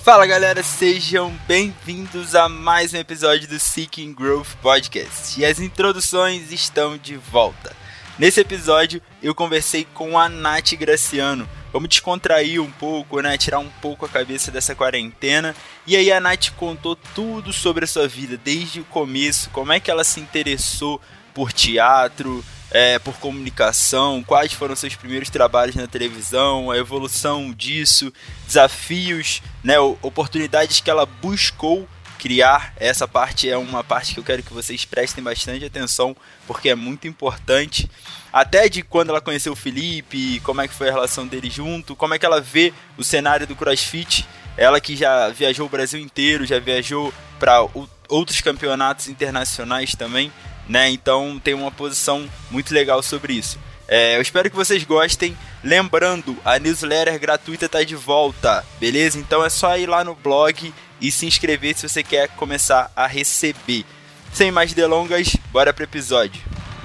Fala galera, sejam bem-vindos a mais um episódio do Seeking Growth Podcast. E as introduções estão de volta. Nesse episódio eu conversei com a Nath Graciano. Vamos descontrair um pouco, né? Tirar um pouco a cabeça dessa quarentena. E aí a Nath contou tudo sobre a sua vida, desde o começo, como é que ela se interessou por teatro, por comunicação, quais foram seus primeiros trabalhos na televisão, a evolução disso, desafios, né, oportunidades que ela buscou criar. Essa parte é uma parte que eu quero que vocês prestem bastante atenção, porque é muito importante. Até de quando ela conheceu o Felipe, como é que foi a relação deles junto, como é que ela vê o cenário do CrossFit. Ela que já viajou o Brasil inteiro, já viajou para outros campeonatos internacionais também, né? Então tem uma posição muito legal sobre isso. Eu espero que vocês gostem. Lembrando, a newsletter gratuita está de volta, beleza? Então é só ir lá no blog e se inscrever se você quer começar a receber. Sem mais delongas, bora pro episódio.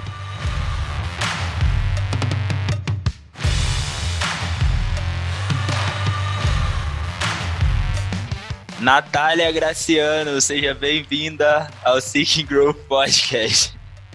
Natália Graciano, seja bem-vinda ao Seeking Growth Podcast.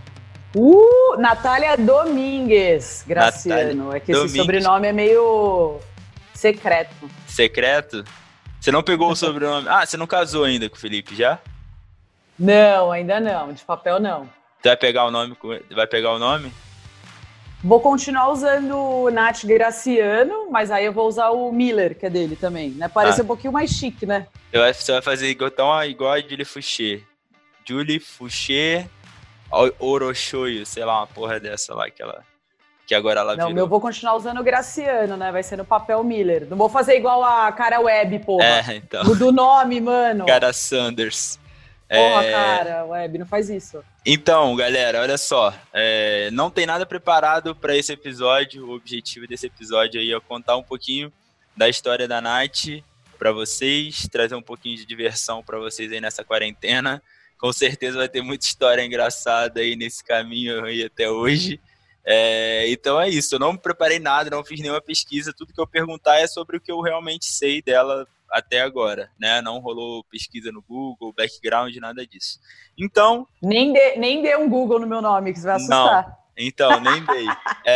Natália Domingues Graciano. Natália, é que Domingues. Esse sobrenome é meio secreto. Secreto? Você não pegou o sobrenome? Ah, você não casou ainda com o Felipe, já? Não, ainda não. De papel, não. Você vai pegar o nome? Vai pegar o nome? Vou continuar usando o Nath Graciano, mas aí eu vou usar o Miller, que é dele também, né? Parece um pouquinho mais chique, né? Você vai fazer igual a Julie Foucher. Julie Foucher Orochoio, sei lá, uma porra dessa lá que agora ela virou. Não, eu vou continuar usando o Graciano, né? Vai ser no papel Miller. Não vou fazer igual a Cara Web, porra. Então. Do nome, mano. Cara Sanders. Porra, Cara Web, não faz isso. Então, galera, olha só. Não tem nada preparado para esse episódio. O objetivo desse episódio aí é contar um pouquinho da história da Nath para vocês, trazer um pouquinho de diversão para vocês aí nessa quarentena. Com certeza vai ter muita história engraçada aí nesse caminho aí até hoje. Então é isso, eu não me preparei nada, não fiz nenhuma pesquisa, tudo que eu perguntar é sobre o que eu realmente sei dela até agora, né? Não rolou pesquisa no Google, background, nada disso. Então... Nem dê um Google no meu nome, que você vai assustar. Não, então, nem dei.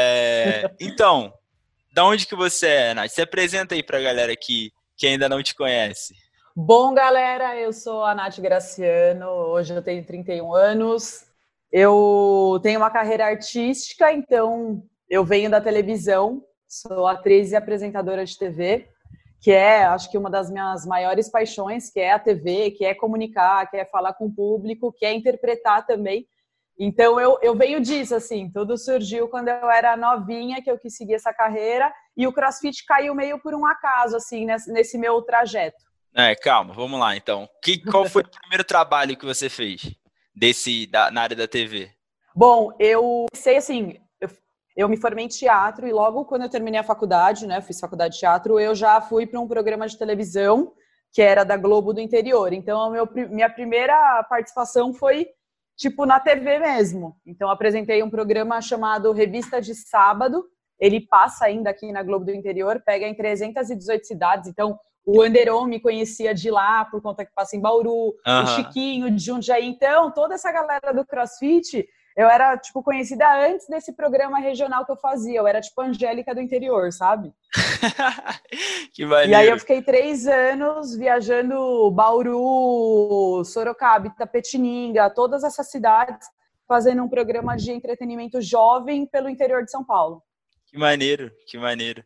Então, da onde que você é, Nath? Se apresenta aí pra galera que ainda não te conhece. Bom, galera, eu sou a Nath Graciano, hoje eu tenho 31 anos, eu tenho uma carreira artística, então eu venho da televisão, sou atriz e apresentadora de TV, que é, acho que uma das minhas maiores paixões, que é a TV, que é comunicar, que é falar com o público, que é interpretar também. Então eu venho disso, assim, tudo surgiu quando eu era novinha, que eu quis seguir essa carreira, e o CrossFit caiu meio por um acaso, assim, nesse meu trajeto. Calma, vamos lá então. Qual foi o primeiro trabalho que você fez na área da TV? Bom, eu sei assim, eu me formei em teatro e logo quando eu terminei a faculdade, né, fiz faculdade de teatro, eu já fui para um programa de televisão que era da Globo do Interior. Então, minha primeira participação foi tipo na TV mesmo. Então, apresentei um programa chamado Revista de Sábado. Ele passa ainda aqui na Globo do Interior, pega em 318 cidades. Então, o Anderon me conhecia de lá, por conta que passa em Bauru, o Chiquinho de Jundiaí. Então, toda essa galera do CrossFit, eu era, tipo, conhecida antes desse programa regional que eu fazia. Eu era, tipo, Angélica do Interior, sabe? Que maneiro. E aí eu fiquei 3 anos viajando Bauru, Sorocaba, Itapetininga, todas essas cidades, fazendo um programa de entretenimento jovem pelo interior de São Paulo. Que maneiro, que maneiro.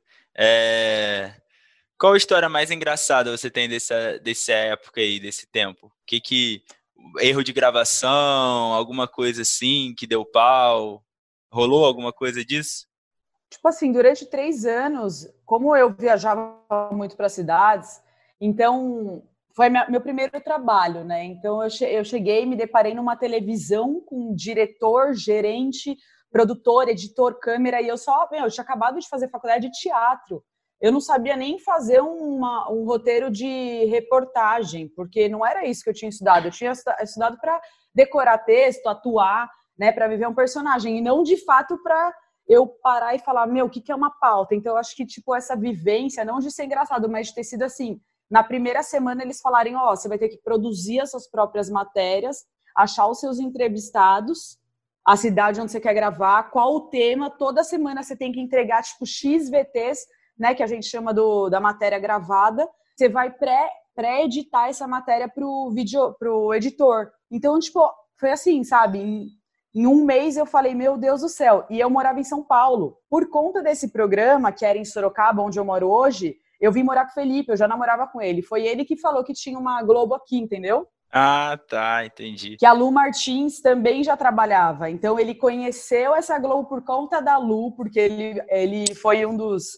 Qual a história mais engraçada você tem dessa época aí, desse tempo? Erro de gravação, alguma coisa assim que deu pau? Rolou alguma coisa disso? Tipo assim, durante 3 anos, como eu viajava muito para cidades, então foi meu primeiro trabalho, né? Então eu cheguei e me deparei numa televisão com diretor, gerente, produtor, editor, câmera, e eu tinha acabado de fazer faculdade de teatro. Eu não sabia nem fazer um roteiro de reportagem, porque não era isso que eu tinha estudado. Eu tinha estudado para decorar texto, atuar, né, para viver um personagem, e não de fato para eu parar e falar, o que é uma pauta? Então eu acho que tipo essa vivência, não de ser engraçado, mas de ter sido assim, na primeira semana eles falarem, ó, você vai ter que produzir as suas próprias matérias, achar os seus entrevistados, a cidade onde você quer gravar, qual o tema, toda semana você tem que entregar, tipo, X VTs, né, que a gente chama da matéria gravada, você vai pré-editar essa matéria pro editor. Então, tipo, foi assim, sabe? Em um mês eu falei, meu Deus do céu. E eu morava em São Paulo. Por conta desse programa, que era em Sorocaba, onde eu moro hoje, eu vim morar com o Felipe, eu já namorava com ele. Foi ele que falou que tinha uma Globo aqui, entendeu? Ah, tá, entendi. Que a Lu Martins também já trabalhava. Então, ele conheceu essa Globo por conta da Lu, porque ele foi um dos...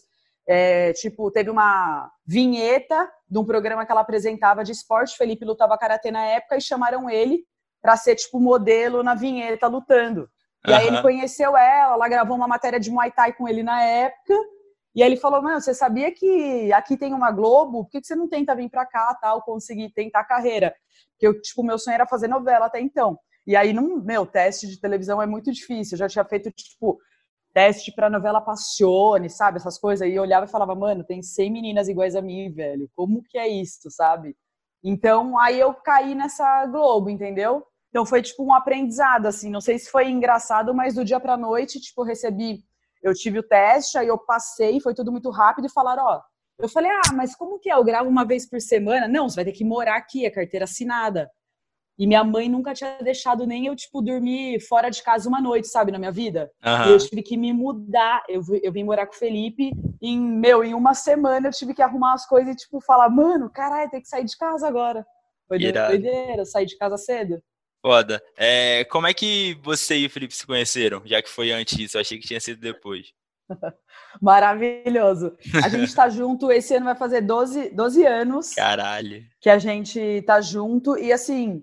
teve uma vinheta de um programa que ela apresentava de esporte. Felipe lutava karatê na época e chamaram ele para ser, tipo, modelo na vinheta lutando. E aí ele conheceu ela gravou uma matéria de Muay Thai com ele na época. E aí ele falou, mano, você sabia que aqui tem uma Globo? Por que você não tenta vir pra cá, tal, conseguir tentar a carreira? Porque, tipo, meu sonho era fazer novela até então. E aí, teste de televisão é muito difícil. Eu já tinha feito, tipo, teste pra novela Passione, sabe? Essas coisas. E eu olhava e falava, mano, tem 100 meninas iguais a mim, velho. Como que é isso, sabe? Então, aí eu caí nessa Globo, entendeu? Então foi, tipo, um aprendizado, assim. Não sei se foi engraçado, mas do dia pra noite, tipo, eu tive o teste, aí eu passei, foi tudo muito rápido e falaram, ó, eu falei, mas como que é? Eu gravo uma vez por semana? Não, você vai ter que morar aqui, é carteira assinada. E minha mãe nunca tinha deixado nem eu, tipo, dormir fora de casa uma noite, sabe, na minha vida. E eu tive que me mudar. Eu vim morar com o Felipe em uma semana eu tive que arrumar as coisas e, tipo, falar, mano, caralho, tem que sair de casa agora. Foi doideira, sair de casa cedo. Foda. Como é que você e o Felipe se conheceram? Já que foi antes disso, eu achei que tinha sido depois. Maravilhoso. A gente tá junto, esse ano vai fazer 12 anos. Caralho. Que a gente tá junto. E assim,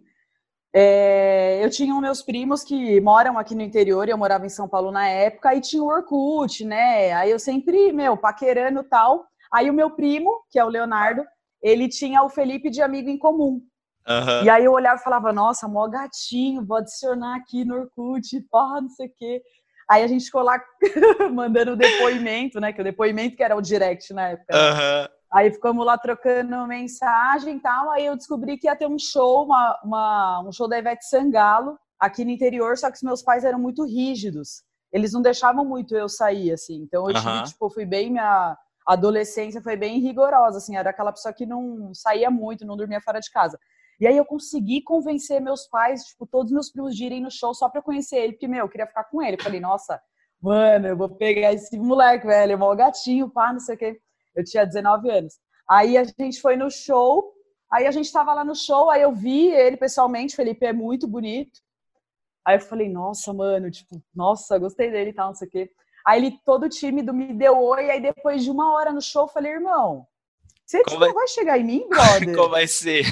eu tinha meus primos que moram aqui no interior, eu morava em São Paulo na época, e tinha o Orkut, né? Aí eu sempre, paquerando e tal. Aí o meu primo, que é o Leonardo, ele tinha o Felipe de amigo em comum. E aí eu olhava e falava, nossa, mó gatinho, vou adicionar aqui no Orkut, pá, não sei o quê. Aí a gente ficou lá mandando o depoimento, né? Que o depoimento que era o direct na época. Né? Aí ficamos lá trocando mensagem e tal. Aí eu descobri que ia ter um show, um show da Ivete Sangalo aqui no interior, só que os meus pais eram muito rígidos. Eles não deixavam muito eu sair, assim. Então eu tive, minha adolescência foi bem rigorosa, assim. Era aquela pessoa que não saía muito, não dormia fora de casa. E aí eu consegui convencer meus pais, tipo, todos meus primos de irem no show só pra eu conhecer ele, porque, eu queria ficar com ele. Eu falei, nossa, mano, eu vou pegar esse moleque, velho, é mó gatinho, pá, não sei o quê. Eu tinha 19 anos. Aí a gente foi no show, aí a gente tava lá no show, aí eu vi ele pessoalmente, Felipe é muito bonito. Aí eu falei, nossa, mano, tipo, nossa, gostei dele e tal, não sei o quê. Aí ele, todo tímido, me deu oi, aí depois de 1 hora no show, eu falei, irmão, você vai chegar em mim, brother? Como vai ser?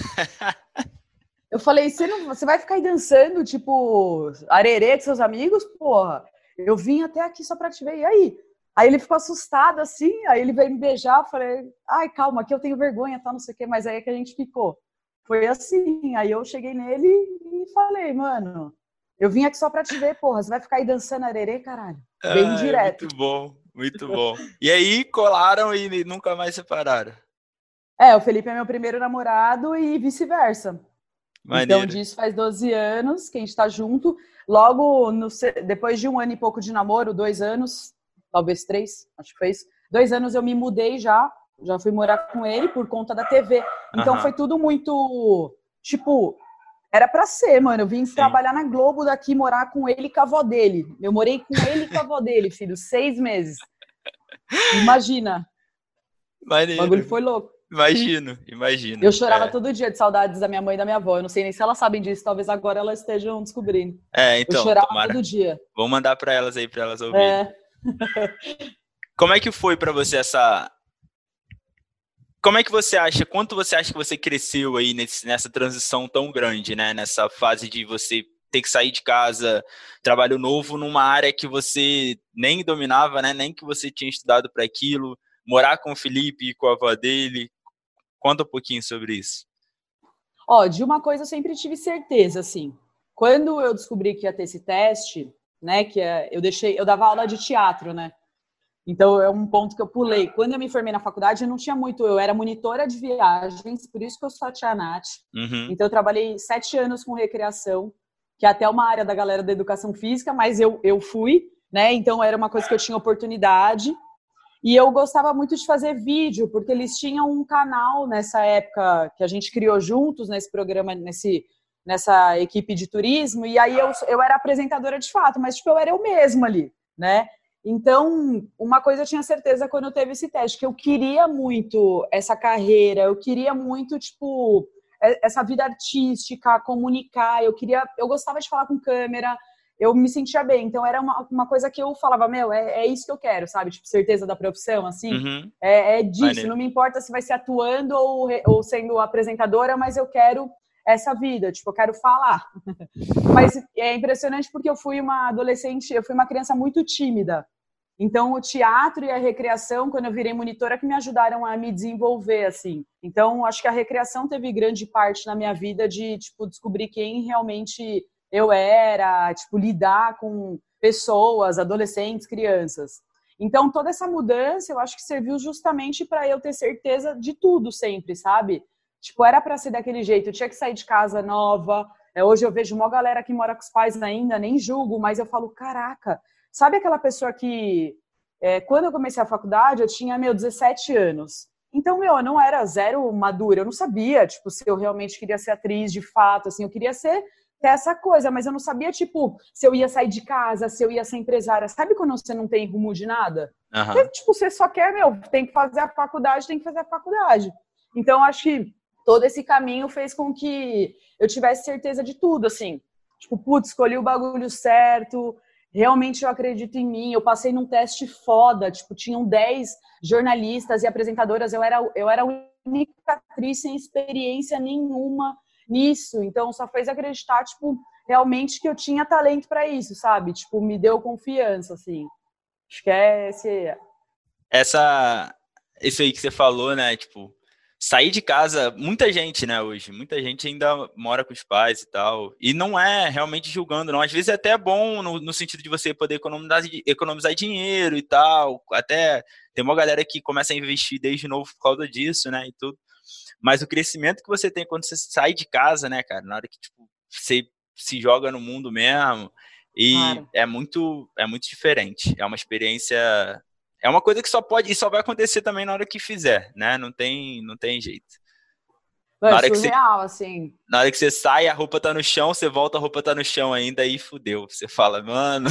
Eu falei, você vai ficar aí dançando, tipo, arerê com seus amigos? Porra, eu vim até aqui só pra te ver, e aí? Aí ele ficou assustado, assim, aí ele veio me beijar, eu falei, ai, calma, que eu tenho vergonha, tá, não sei o quê, mas aí é que a gente ficou. Foi assim, aí eu cheguei nele e falei, mano, eu vim aqui só pra te ver, porra, você vai ficar aí dançando arerê, caralho? Bem direto. Muito bom, muito bom. E aí colaram e nunca mais separaram? O Felipe é meu primeiro namorado e vice-versa. Maneiro. Então, disso faz 12 anos que a gente tá junto. Logo, depois de 1 ano e pouco de namoro, 2 anos, talvez 3, acho que foi isso. 2 anos eu me mudei já fui morar com ele por conta da TV. Então foi tudo muito, tipo, era pra ser, mano. Eu vim trabalhar na Globo daqui, morar com ele e com a avó dele. Eu morei com ele e com a avó dele, filho, 6 meses. Imagina. Maneiro. O bagulho foi louco. Imagino. Eu chorava todo dia de saudades da minha mãe e da minha avó. Eu não sei nem se elas sabem disso. Talvez agora elas estejam descobrindo. Então. Eu chorava todo dia. Vou mandar pra elas aí, pra elas ouvirem. Como é que foi pra você Como é que você acha, quanto você acha que você cresceu aí nessa transição tão grande, né? Nessa fase de você ter que sair de casa, trabalho novo numa área que você nem dominava, né? Nem que você tinha estudado para aquilo, morar com o Felipe e com a avó dele. Conta um pouquinho sobre isso. De uma coisa eu sempre tive certeza, assim. Quando eu descobri que ia ter esse teste, né? Eu dava aula de teatro, né? Então, é um ponto que eu pulei. Quando eu me formei na faculdade, eu não tinha muito. Eu era monitora de viagens, por isso que eu sou a Tia Nath. Uhum. Então, eu trabalhei 7 anos com recreação, que é até uma área da galera da educação física, mas eu fui, né? Então, era uma coisa que eu tinha oportunidade. E eu gostava muito de fazer vídeo, porque eles tinham um canal nessa época que a gente criou juntos nesse programa, nessa equipe de turismo, e aí eu era apresentadora de fato, mas tipo, eu era eu mesma ali, né? Então, uma coisa eu tinha certeza quando eu teve esse teste, que eu queria muito essa carreira, eu queria muito, tipo, essa vida artística, comunicar, eu gostava de falar com câmera, eu me sentia bem. Então, era uma coisa que eu falava, meu, é isso que eu quero, sabe? Tipo, certeza da profissão, assim. Uhum. É disso. Maneiro. Não me importa se vai ser atuando ou sendo apresentadora, mas eu quero essa vida. Tipo, eu quero falar. Mas é impressionante porque eu fui uma adolescente, eu fui uma criança muito tímida. Então, o teatro e a recreação, quando eu virei monitora, que me ajudaram a me desenvolver, assim. Então, acho que a recreação teve grande parte na minha vida de, tipo, descobrir quem realmente eu era, tipo, lidar com pessoas, adolescentes, crianças. Então, toda essa mudança, eu acho que serviu justamente para eu ter certeza de tudo sempre, sabe? Tipo, era para ser daquele jeito, eu tinha que sair de casa nova. Hoje eu vejo uma galera que mora com os pais ainda, nem julgo, mas eu falo, caraca, sabe aquela pessoa que, quando eu comecei a faculdade, eu tinha, 17 anos. Então, eu não era zero madura, eu não sabia, tipo, se eu realmente queria ser atriz de fato, assim, eu queria ter essa coisa, mas eu não sabia, tipo, se eu ia sair de casa, se eu ia ser empresária. Sabe quando você não tem rumo de nada? Uhum. Porque, tipo, você só quer, tem que fazer a faculdade, tem que fazer a faculdade. Então, acho que todo esse caminho fez com que eu tivesse certeza de tudo, assim. Tipo, putz, escolhi o bagulho certo, realmente eu acredito em mim. Eu passei num teste foda, tipo, tinham 10 jornalistas e apresentadoras, eu era a única atriz sem experiência nenhuma nisso, então só fez acreditar, tipo, realmente que eu tinha talento para isso, sabe? Tipo, me deu confiança, assim. Acho que é Isso aí que você falou, né? Tipo, sair de casa, muita gente, né, hoje, muita gente ainda mora com os pais e tal, e não é realmente julgando, não. Às vezes é até bom no sentido de você poder economizar dinheiro e tal, até tem uma galera que começa a investir desde novo por causa disso, né, e tudo. Mas o crescimento que você tem quando você sai de casa, né, cara, na hora que tipo, você se joga no mundo mesmo, e claro. é muito diferente. É uma experiência, é uma coisa que só vai acontecer também na hora que fizer, né? Não tem jeito. É surreal, assim. Na hora que você sai, a roupa tá no chão, você volta, a roupa tá no chão ainda, e fudeu. Você fala, mano.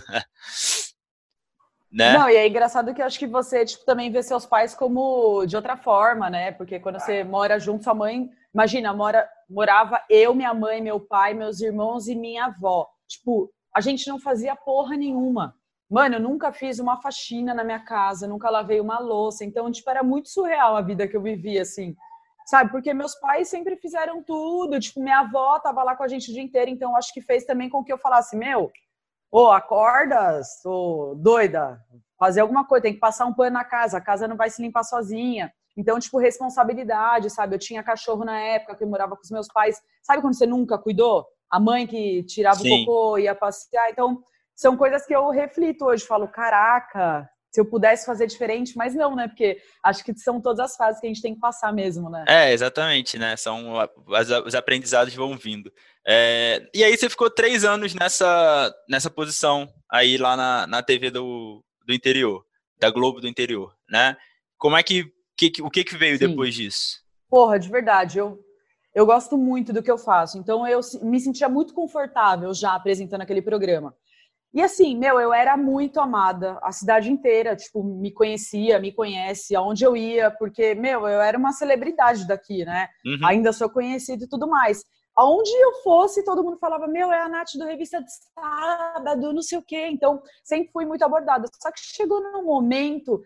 Né? Não, e é engraçado que eu acho que você, tipo, também vê seus pais como de outra forma, né? Porque quando você mora junto, sua mãe, imagina, morava eu, minha mãe, meu pai, meus irmãos e minha avó. Tipo, a gente não fazia porra nenhuma. Mano, eu nunca fiz uma faxina na minha casa, nunca lavei uma louça. Então, tipo, era muito surreal a vida que eu vivia, assim. Sabe? Porque meus pais sempre fizeram tudo. Tipo, minha avó tava lá com a gente o dia inteiro. Então, acho que fez também com que eu falasse, meu, acorda, sou doida, fazer alguma coisa, tem que passar um pano na casa, a casa não vai se limpar sozinha. Então, tipo, responsabilidade, sabe? Eu tinha cachorro na época que eu morava com os meus pais. Sabe quando você nunca cuidou? A mãe que tirava Sim. o cocô, ia passear. Então, são coisas que eu reflito hoje. Falo, caraca, se eu pudesse fazer diferente, mas não, né? Porque acho que são todas as fases que a gente tem que passar mesmo, né? Exatamente, né? Os aprendizados vão vindo. E aí você ficou 3 anos nessa posição aí lá na TV do interior, da Globo do interior, né? Como é o que veio Sim. depois disso? Porra, de verdade, eu gosto muito do que eu faço, então eu me sentia muito confortável já apresentando aquele programa. E assim, eu era muito amada, a cidade inteira, tipo, me conhecia, me conhece, aonde eu ia, porque, eu era uma celebridade daqui, né? Uhum. Ainda sou conhecida e tudo mais. Aonde eu fosse, todo mundo falava, é a Nath do Revista de Sábado, não sei o quê. Então, sempre fui muito abordada. Só que chegou num momento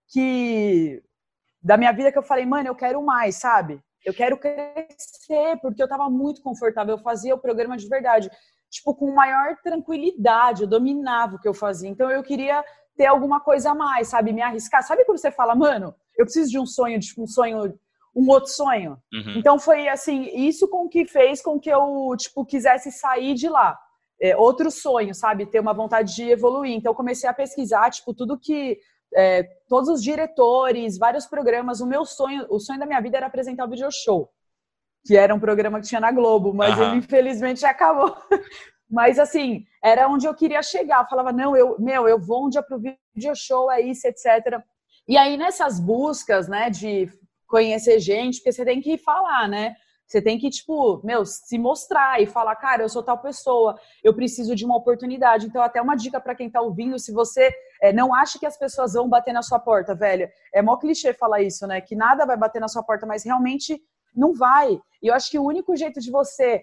da minha vida que eu falei, mano, eu quero mais, sabe? Eu quero crescer, porque eu tava muito confortável, eu fazia o programa de verdade, tipo, com maior tranquilidade, eu dominava o que eu fazia. Então eu queria ter alguma coisa a mais, sabe? Me arriscar. Sabe quando você fala, mano, eu preciso de um sonho, tipo, um outro sonho? Uhum. Então foi assim, isso com que fez com que eu, tipo, quisesse sair de lá. Outro sonho, sabe? Ter uma vontade de evoluir. Então eu comecei a pesquisar, tipo, tudo que todos os diretores, vários programas. O sonho da minha vida era apresentar o Video Show, que era um programa que tinha na Globo, mas ele infelizmente acabou. Mas assim, era onde eu queria chegar. Eu falava, não, eu vou um dia pro Video Show, é isso, etc. E aí nessas buscas, né, de conhecer gente, porque você tem que falar, né? Você tem que, tipo, se mostrar e falar, cara, eu sou tal pessoa, eu preciso de uma oportunidade. Então, até uma dica para quem tá ouvindo, se você não acha que as pessoas vão bater na sua porta, velho, é mó clichê falar isso, né? Que nada vai bater na sua porta, mas realmente não vai. E eu acho que o único jeito de você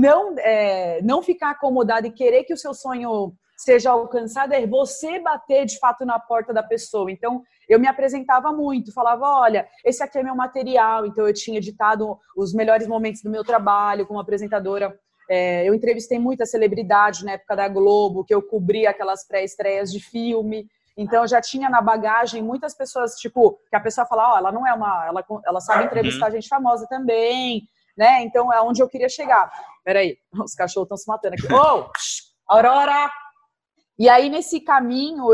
não ficar acomodado e querer que o seu sonho seja alcançado é você bater, de fato, na porta da pessoa. Então, eu me apresentava muito, falava, olha, esse aqui é meu material. Então, eu tinha editado os melhores momentos do meu trabalho como apresentadora. Eu entrevistei muita celebridade na época da Globo, que eu cobria aquelas pré-estreias de filme. Então, eu já tinha na bagagem muitas pessoas, tipo, que a pessoa fala, ela não é ela sabe entrevistar gente famosa também, né? Então, é onde eu queria chegar. Peraí, os cachorros estão se matando aqui. Ô, Aurora! E aí, nesse caminho,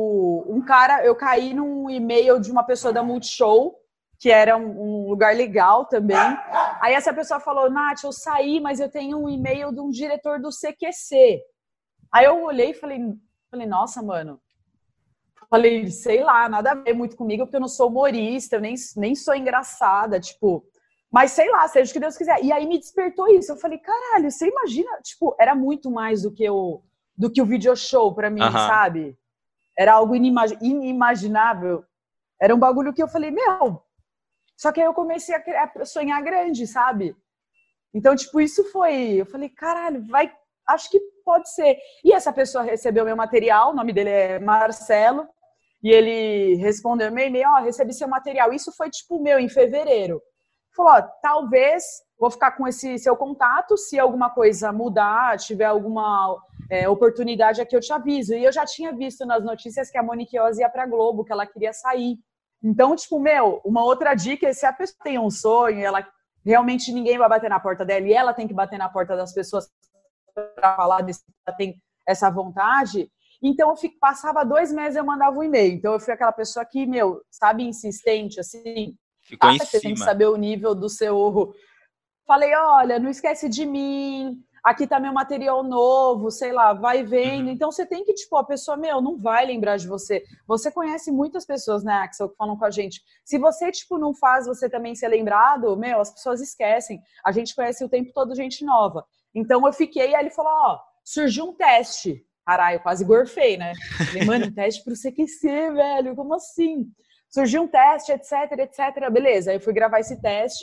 eu caí num e-mail de uma pessoa da Multishow, que era um lugar legal também. Aí essa pessoa falou, Nath, eu saí, mas eu tenho um e-mail de um diretor do CQC. Aí eu olhei e falei, nossa, mano. Falei, sei lá, nada a ver muito comigo, porque eu não sou humorista, eu nem sou engraçada, tipo... Mas sei lá, seja o que Deus quiser. E aí me despertou isso. Eu falei, caralho, você imagina... Tipo, era muito mais do que o Video Show pra mim, sabe? Era algo inimaginável. Era um bagulho que eu falei, Só que aí eu comecei a sonhar grande, sabe? Então, tipo, isso foi... Eu falei, caralho, acho que pode ser. E essa pessoa recebeu meu material, o nome dele é Marcelo, e ele respondeu meu e-mail, recebi seu material. Isso foi, tipo, em fevereiro. Falou, talvez vou ficar com esse seu contato, se alguma coisa mudar, tiver alguma oportunidade aqui, eu te aviso. E eu já tinha visto nas notícias que a Monique Oz ia pra Globo, que ela queria sair. Então, tipo, uma outra dica é se a pessoa tem um sonho, ela realmente ninguém vai bater na porta dela, e ela tem que bater na porta das pessoas para falar desse, ela tem essa vontade. Então, passava 2 meses eu mandava um e-mail. Então, eu fui aquela pessoa que, sabe, insistente, assim. Ficou em você tem que saber o nível do seu... Falei, olha, não esquece de mim, aqui tá meu material novo, sei lá, vai vendo. Então, você tem que, tipo, a pessoa, não vai lembrar de você. Você conhece muitas pessoas, né, Axel, que falam com a gente. Se você, tipo, não faz você também ser lembrado, as pessoas esquecem. A gente conhece o tempo todo gente nova. Então, eu fiquei, aí ele falou, surgiu um teste. Caralho, eu quase gorfei, né? Falei, mano, um teste pro CQC, velho, como assim? Surgiu um teste, etc, etc. Beleza, aí eu fui gravar esse teste.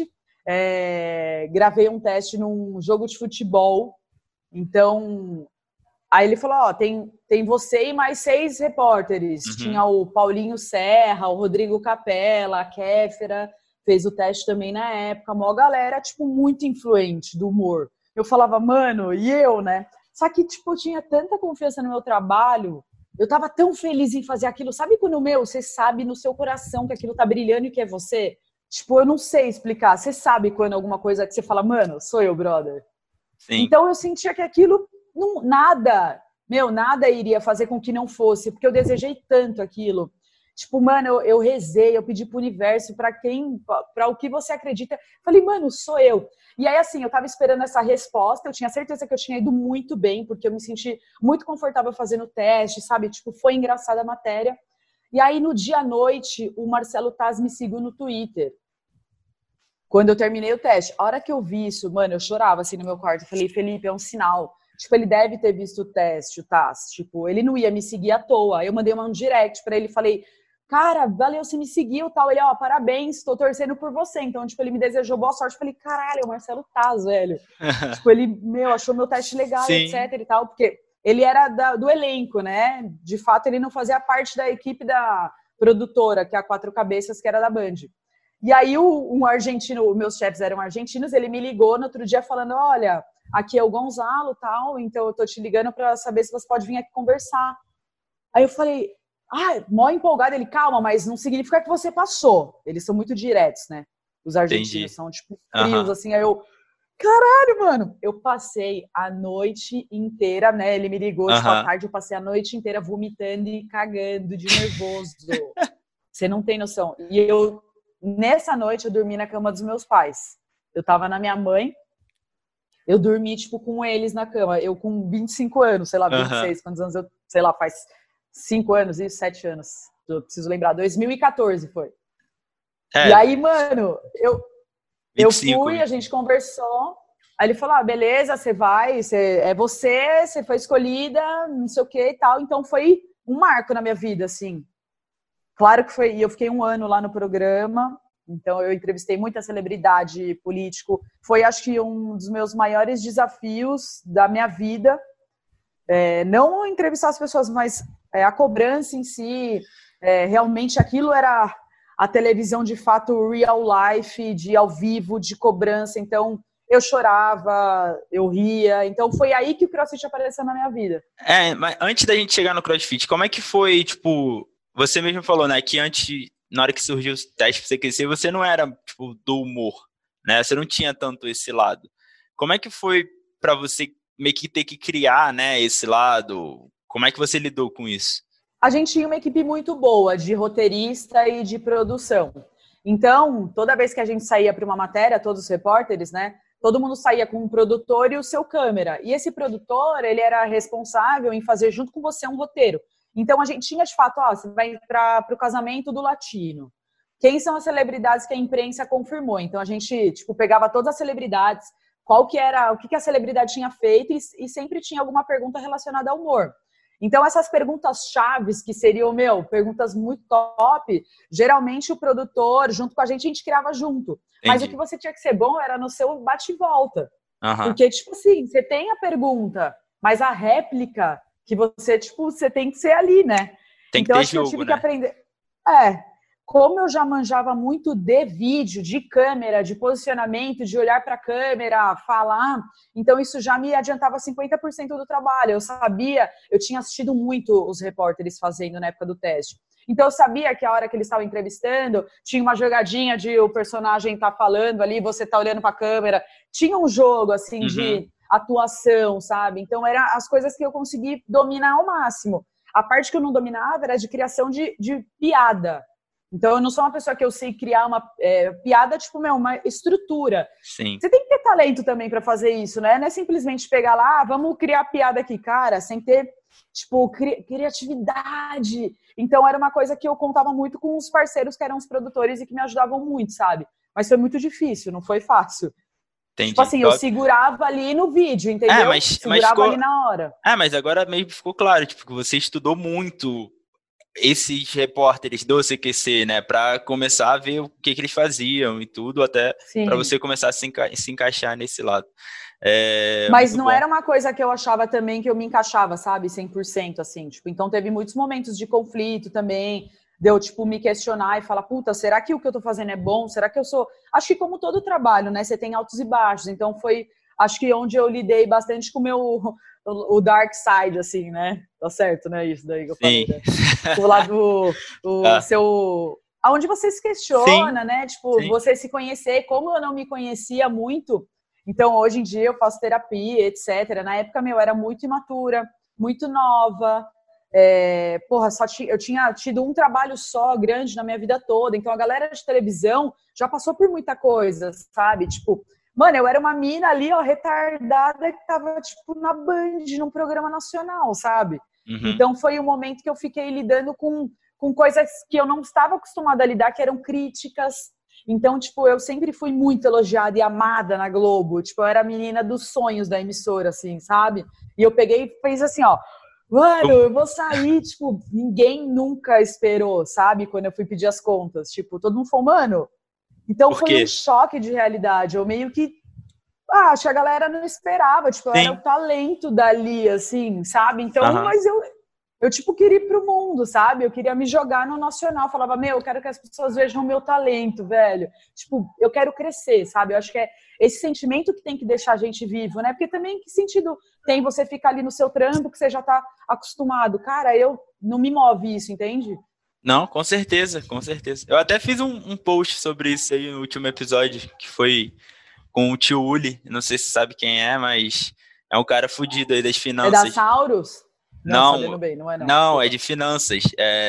Gravei um teste num jogo de futebol. Então, aí ele falou, tem você e mais 6 repórteres. Tinha o Paulinho Serra, o Rodrigo Capella, a Kéfera, fez o teste também na época. A maior galera, tipo, muito influente do humor. Eu falava, mano, e eu, né? Só que, tipo, eu tinha tanta confiança no meu trabalho, eu tava tão feliz em fazer aquilo. Sabe quando, você sabe no seu coração que aquilo tá brilhando e que é você? Tipo, eu não sei explicar. Você sabe quando alguma coisa que você fala, mano, sou eu, brother. Sim. Então eu sentia que aquilo, nada iria fazer com que não fosse, porque eu desejei tanto aquilo. Tipo, mano, eu rezei, eu pedi pro universo, pra o que você acredita. Falei, mano, sou eu. E aí, assim, eu tava esperando essa resposta, eu tinha certeza que eu tinha ido muito bem, porque eu me senti muito confortável fazendo o teste, sabe? Tipo, foi engraçada a matéria. E aí, no dia à noite, o Marcelo Taz me seguiu no Twitter. Quando eu terminei o teste. A hora que eu vi isso, mano, eu chorava assim no meu quarto. Eu falei, Felipe, é um sinal. Tipo, ele deve ter visto o teste, o Taz. Tipo, ele não ia me seguir à toa. Eu mandei um direct pra ele, falei, cara, valeu, você me seguiu, tal. Ele, parabéns, tô torcendo por você. Então, tipo, ele me desejou boa sorte. Eu falei, caralho, é o Marcelo Taz, velho. Tipo, ele, achou meu teste legal, sim, etc e tal. Porque ele era do elenco, né? De fato, ele não fazia parte da equipe da produtora, que é a Quatro Cabeças, que era da Band. E aí, um argentino, meus chefes eram argentinos, ele me ligou no outro dia falando, olha, aqui é o Gonzalo, tal, então eu tô te ligando pra saber se você pode vir aqui conversar. Aí eu falei, mó empolgado, ele, calma, mas não significa que você passou. Eles são muito diretos, né? Os argentinos são, tipo, frios, assim, aí eu... Caralho, mano. Eu passei a noite inteira, né? Ele me ligou, tipo, à tarde, eu passei a noite inteira vomitando e cagando de nervoso. Você não tem noção. E nessa noite, eu dormi na cama dos meus pais. Eu tava na minha mãe, eu dormi, tipo, com eles na cama. Eu com 25 anos, sei lá, 26, quantos anos eu... Sei lá, faz 5 anos, isso, 7 anos. Eu preciso lembrar, 2014 foi. E aí, mano, eu fui, a gente conversou, aí ele falou, beleza, você vai, você foi escolhida, não sei o que e tal. Então foi um marco na minha vida, assim. Claro que foi, e eu fiquei 1 ano lá no programa, então eu entrevistei muita celebridade, político. Foi, acho que, um dos meus maiores desafios da minha vida. Não entrevistar as pessoas, mas a cobrança em si, realmente aquilo era a televisão de fato real life, de ao vivo, de cobrança. Então eu chorava, eu ria. Então foi aí que o CrossFit apareceu na minha vida. Mas antes da gente chegar no CrossFit, como é que foi, tipo, você mesmo falou, né, que antes, na hora que surgiu o teste pra você crescer, você não era, tipo, do humor, né, você não tinha tanto esse lado. Como é que foi pra você meio que ter que criar, né, esse lado? Como é que você lidou com isso? A gente tinha uma equipe muito boa de roteirista e de produção. Então, toda vez que a gente saía para uma matéria, todos os repórteres, né, todo mundo saía com um produtor e o seu câmera. E esse produtor, ele era responsável em fazer junto com você um roteiro. Então, a gente tinha, de fato, você vai para o casamento do latino. Quem são as celebridades que a imprensa confirmou? Então, a gente, tipo, pegava todas as celebridades, o que a celebridade tinha feito e sempre tinha alguma pergunta relacionada ao humor. Então, essas perguntas chaves, que seriam, perguntas muito top, geralmente o produtor, junto com a gente criava junto. Entendi. Mas o que você tinha que ser bom era no seu bate e volta. Porque, tipo assim, você tem a pergunta, mas a réplica que você, tipo, você tem que ser ali, né? Tem que ter jogo, eu tive né? que aprender. Como eu já manjava muito de vídeo, de câmera, de posicionamento, de olhar para a câmera, falar, então isso já me adiantava 50% do trabalho. Eu sabia, eu tinha assistido muito os repórteres fazendo na época do teste. Então eu sabia que a hora que eles estavam entrevistando, tinha uma jogadinha de o personagem tá falando ali, você tá olhando para a câmera. Tinha um jogo, assim, de atuação, sabe? Então eram as coisas que eu consegui dominar ao máximo. A parte que eu não dominava era de criação de piada. Então, eu não sou uma pessoa que eu sei criar uma piada, tipo, uma estrutura. Sim. Você tem que ter talento também para fazer isso, né? Não é simplesmente pegar lá, vamos criar piada aqui, cara, sem ter, tipo, criatividade. Então, era uma coisa que eu contava muito com os parceiros que eram os produtores e que me ajudavam muito, sabe? Mas foi muito difícil, não foi fácil. Entendi. Tipo assim, eu segurava ali no vídeo, entendeu? Segurava ali na hora. Mas agora meio que ficou claro, tipo, que você estudou muito esses repórteres do CQC, né, para começar a ver o que eles faziam e tudo, até para você começar a se encaixar nesse lado. Mas não era uma coisa que eu achava também que eu me encaixava, sabe, 100%, assim, tipo, então teve muitos momentos de conflito também, de eu, tipo, me questionar e falar, puta, será que o que eu tô fazendo é bom? Será que eu sou... Acho que como todo trabalho, né, você tem altos e baixos, então foi, acho que onde eu lidei bastante com o dark side, assim, né? Tá certo, né? Isso daí que eu falei, né? O lado seu... Onde você se questiona, né? Tipo, você se conhecer. Como eu não me conhecia muito, então hoje em dia eu faço terapia, etc. Na época, eu era muito imatura, muito nova. Eu tinha tido um trabalho só, grande, na minha vida toda. Então a galera de televisão já passou por muita coisa, sabe? Tipo... Mano, eu era uma mina ali, ó, retardada, que tava, tipo, na Band, num programa nacional, sabe? Então foi um momento que eu fiquei lidando com coisas que eu não estava acostumada a lidar, que eram críticas. Então, tipo, eu sempre fui muito elogiada e amada na Globo. Tipo, eu era a menina dos sonhos da emissora, assim, sabe? E eu peguei e fiz assim, ó, mano, eu vou sair, tipo, ninguém nunca esperou, sabe? Quando eu fui pedir as contas. Tipo, todo mundo falou, mano... Então foi um choque de realidade. Eu meio que... acho que a galera não esperava. Tipo, eu era o talento dali, assim, sabe? Então, mas eu, tipo, queria ir pro mundo, sabe? Eu queria me jogar no nacional. Falava, eu quero que as pessoas vejam o meu talento, velho. Tipo, eu quero crescer, sabe? Eu acho que é esse sentimento que tem que deixar a gente vivo, né? Porque também, que sentido tem você ficar ali no seu trampo que você já tá acostumado? Cara, não me move isso, entende? Não, com certeza, com certeza. Eu até fiz um post sobre isso aí no último episódio, que foi com o tio Uli, não sei se você sabe quem é, mas é um cara fudido aí das É da finanças. Saurus? Não, Não, sabendo bem, não é não. não, é Desculpa. de finanças.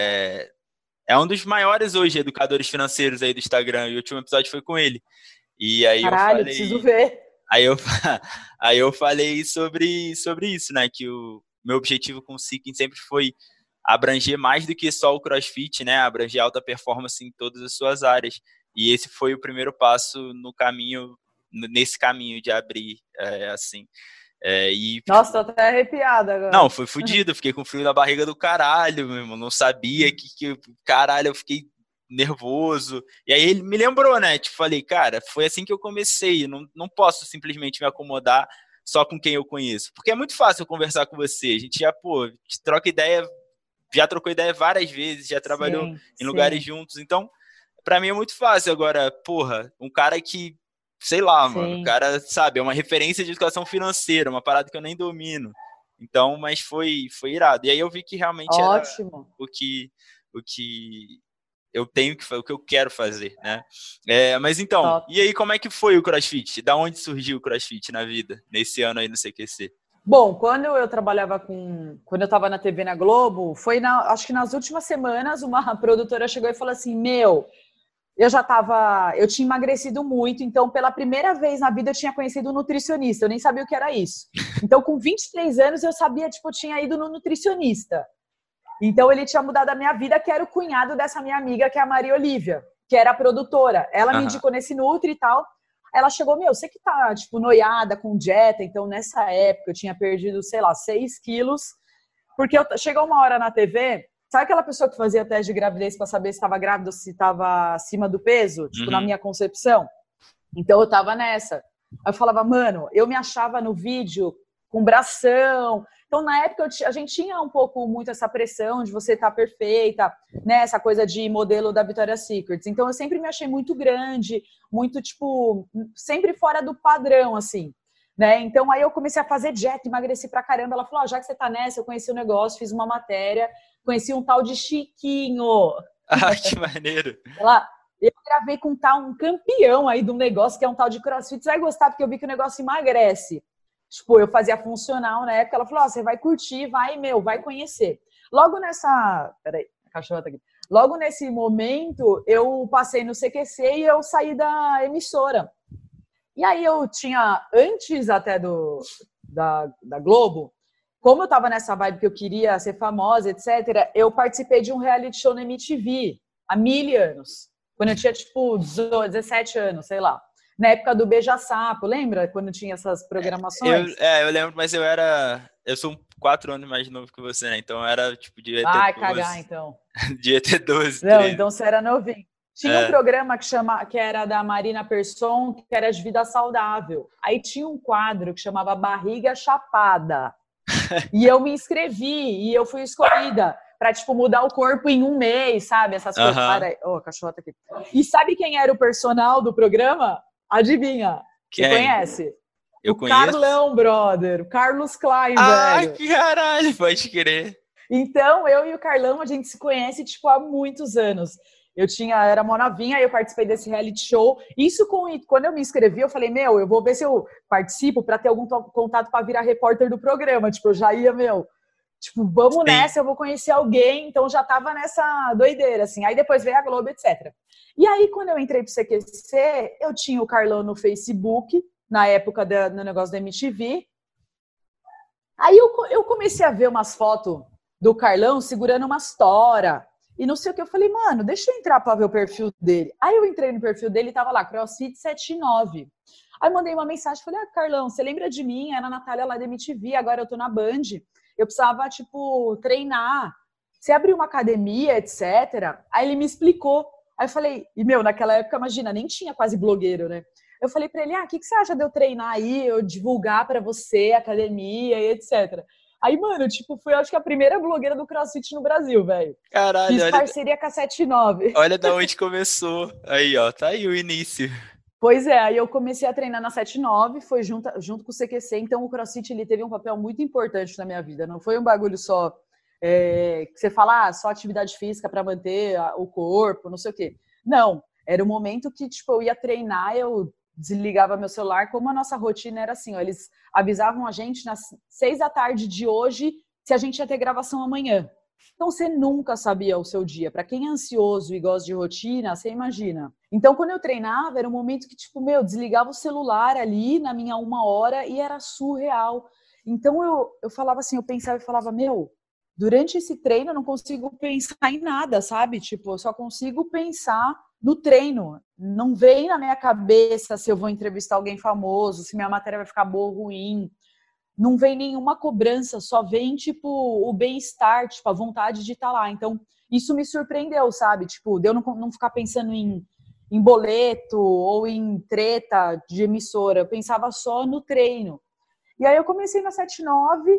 É um dos maiores hoje educadores financeiros aí do Instagram, e o último episódio foi com ele. E aí eu Caralho, preciso falei, ver. aí eu, aí eu falei sobre isso, né? Que o meu objetivo com o Seeking sempre foi abranger mais do que só o CrossFit, né? Abranger alta performance em todas as suas áreas. E esse foi o primeiro passo no caminho, nesse caminho de abrir, assim. E, Nossa, tô até arrepiada não, agora. foi fudido, fiquei com frio na barriga do caralho, meu irmão. Não sabia caralho, eu fiquei nervoso. E aí ele me lembrou, né? Tipo, falei, cara, foi assim que eu comecei. Não posso simplesmente me acomodar só com quem eu conheço. Porque é muito fácil eu conversar com você. A gente já, pô, troca ideia, já trocou ideia várias vezes, já trabalhou Sim, em lugares sim, juntos. Então, pra mim é muito fácil. Agora, porra, um cara que, sei lá, mano, o sim. cara, sabe, é uma referência de educação financeira, uma parada que eu nem domino. Então, mas foi irado. E aí eu vi que realmente era Ótimo. o que, o que eu tenho que o que eu quero fazer, né? Mas então, Top. e aí como é que foi o CrossFit? Da onde surgiu o CrossFit na vida, nesse ano aí no CQC? Bom, quando eu trabalhava quando eu estava na TV na Globo, acho que nas últimas semanas, uma produtora chegou e falou assim: Meu, eu tinha emagrecido muito, então pela primeira vez na vida eu tinha conhecido um nutricionista, eu nem sabia o que era isso. Então, com 23 anos, eu sabia, tipo, eu tinha ido no nutricionista. Então, ele tinha mudado a minha vida, que era o cunhado dessa minha amiga, que é a Maria Olívia, que era a produtora. Ela me Aham. indicou nesse Nutri e tal. Ela chegou, meu, você que tá, tipo, noiada com dieta. Então, nessa época, eu tinha perdido, sei lá, 6 quilos. Porque chegou uma hora na TV, sabe aquela pessoa que fazia teste de gravidez para saber se estava grávida ou se estava acima do peso? Tipo, na Uhum. minha concepção. Então, eu tava nessa. Aí eu falava, mano, eu me achava no vídeo com bração. Então, na época, a gente tinha um pouco muito essa pressão de você estar perfeita, né? Essa coisa de modelo da Victoria's Secret. Então, eu sempre me achei muito grande, muito, tipo, sempre fora do padrão, assim. Né? Então, aí eu comecei a fazer dieta, emagreci pra caramba. Ela falou, já que você tá nessa, eu conheci o negócio, fiz uma matéria, conheci um tal de Chiquinho. Ah, que maneiro. Ela, eu gravei com um campeão aí de um negócio que é um tal de CrossFit. Você vai gostar porque eu vi que o negócio emagrece. Tipo, eu fazia funcional na época. Ela falou: você vai curtir, vai conhecer. Logo nessa. Peraí, a cachorra tá aqui. Logo nesse momento, eu passei no CQC e eu saí da emissora. E aí eu tinha, antes até da Globo, como eu tava nessa vibe que eu queria ser famosa, etc., eu participei de um reality show na MTV há 1000 anos. Quando eu tinha, tipo, 17 anos, sei lá. Na época do Beija-Sapo, lembra? Quando tinha essas programações? Eu lembro, mas eu sou 4 anos mais novo que você, né? Então era, tipo, devia ter Ai, cagar, 12, então. devia ter 12, Não, 13. então você era novinho. Tinha um É. programa que era da Marina Persson, que era de vida saudável. Aí tinha um quadro que chamava Barriga Chapada. E eu me inscrevi e eu fui escolhida para tipo mudar o corpo em um mês, sabe? Essas coisas. Para Aham. aí. Oh, a cachorra tá aqui. E sabe quem era o personal do programa? Adivinha? Você Quem? conhece? Eu O conheço? Carlão, brother. O Carlos Klein, Ah, velho. que caralho, pode crer. Então, eu e o Carlão, a gente se conhece, tipo, há muitos anos. Era mó novinha, aí eu participei desse reality show. Quando eu me inscrevi, eu falei, meu, eu vou ver se eu participo para ter algum contato para virar repórter do programa. Tipo, eu já ia, meu, tipo, vamos Sim. nessa, eu vou conhecer alguém. Então, já tava nessa doideira, assim. Aí depois veio a Globo, etc. E aí, quando eu entrei pro CQC, eu tinha o Carlão no Facebook, na época no negócio da MTV. Aí eu comecei a ver umas fotos do Carlão segurando umas tora e não sei o que. Eu falei, mano, deixa eu entrar para ver o perfil dele. Aí eu entrei no perfil dele e tava lá, CrossFit 79. Aí eu mandei uma mensagem, falei, Carlão, você lembra de mim? Era a Natália lá da MTV, agora eu tô na Band. Eu precisava, tipo, treinar. Você abriu uma academia, etc. Aí ele me explicou. Aí eu falei, e meu, naquela época, imagina, nem tinha quase blogueiro, né? Eu falei para ele, o que você acha de eu treinar aí, eu divulgar para você, academia e etc. Aí, mano, tipo, fui, acho que a primeira blogueira do CrossFit no Brasil, velho. Caralho, Fiz parceria com a 79. olha da onde começou. Aí, ó, tá aí o início. Pois é, aí eu comecei a treinar na 79, foi junto com o CQC, então o CrossFit ele teve um papel muito importante na minha vida, não foi um bagulho só que você fala, só atividade física para manter o corpo, não sei o quê. Não, era o momento que, tipo, eu ia treinar, eu desligava meu celular, como a nossa rotina era assim, ó, eles avisavam a gente nas 6 da tarde de hoje se a gente ia ter gravação amanhã. Então, você nunca sabia o seu dia. Para quem é ansioso e gosta de rotina, você imagina. Então, quando eu treinava, era um momento que, tipo, desligava o celular ali na minha 1 hora e era surreal. Então, eu falava assim, eu pensava e falava, durante esse treino eu não consigo pensar em nada, sabe? Tipo, eu só consigo pensar no treino. Não vem na minha cabeça se eu vou entrevistar alguém famoso, se minha matéria vai ficar boa ou ruim. Não vem nenhuma cobrança, só vem, tipo, o bem-estar, tipo, a vontade de estar lá. Então, isso me surpreendeu, sabe? Tipo, de eu não ficar pensando em boleto ou em treta de emissora. Eu pensava só no treino. E aí eu comecei na 79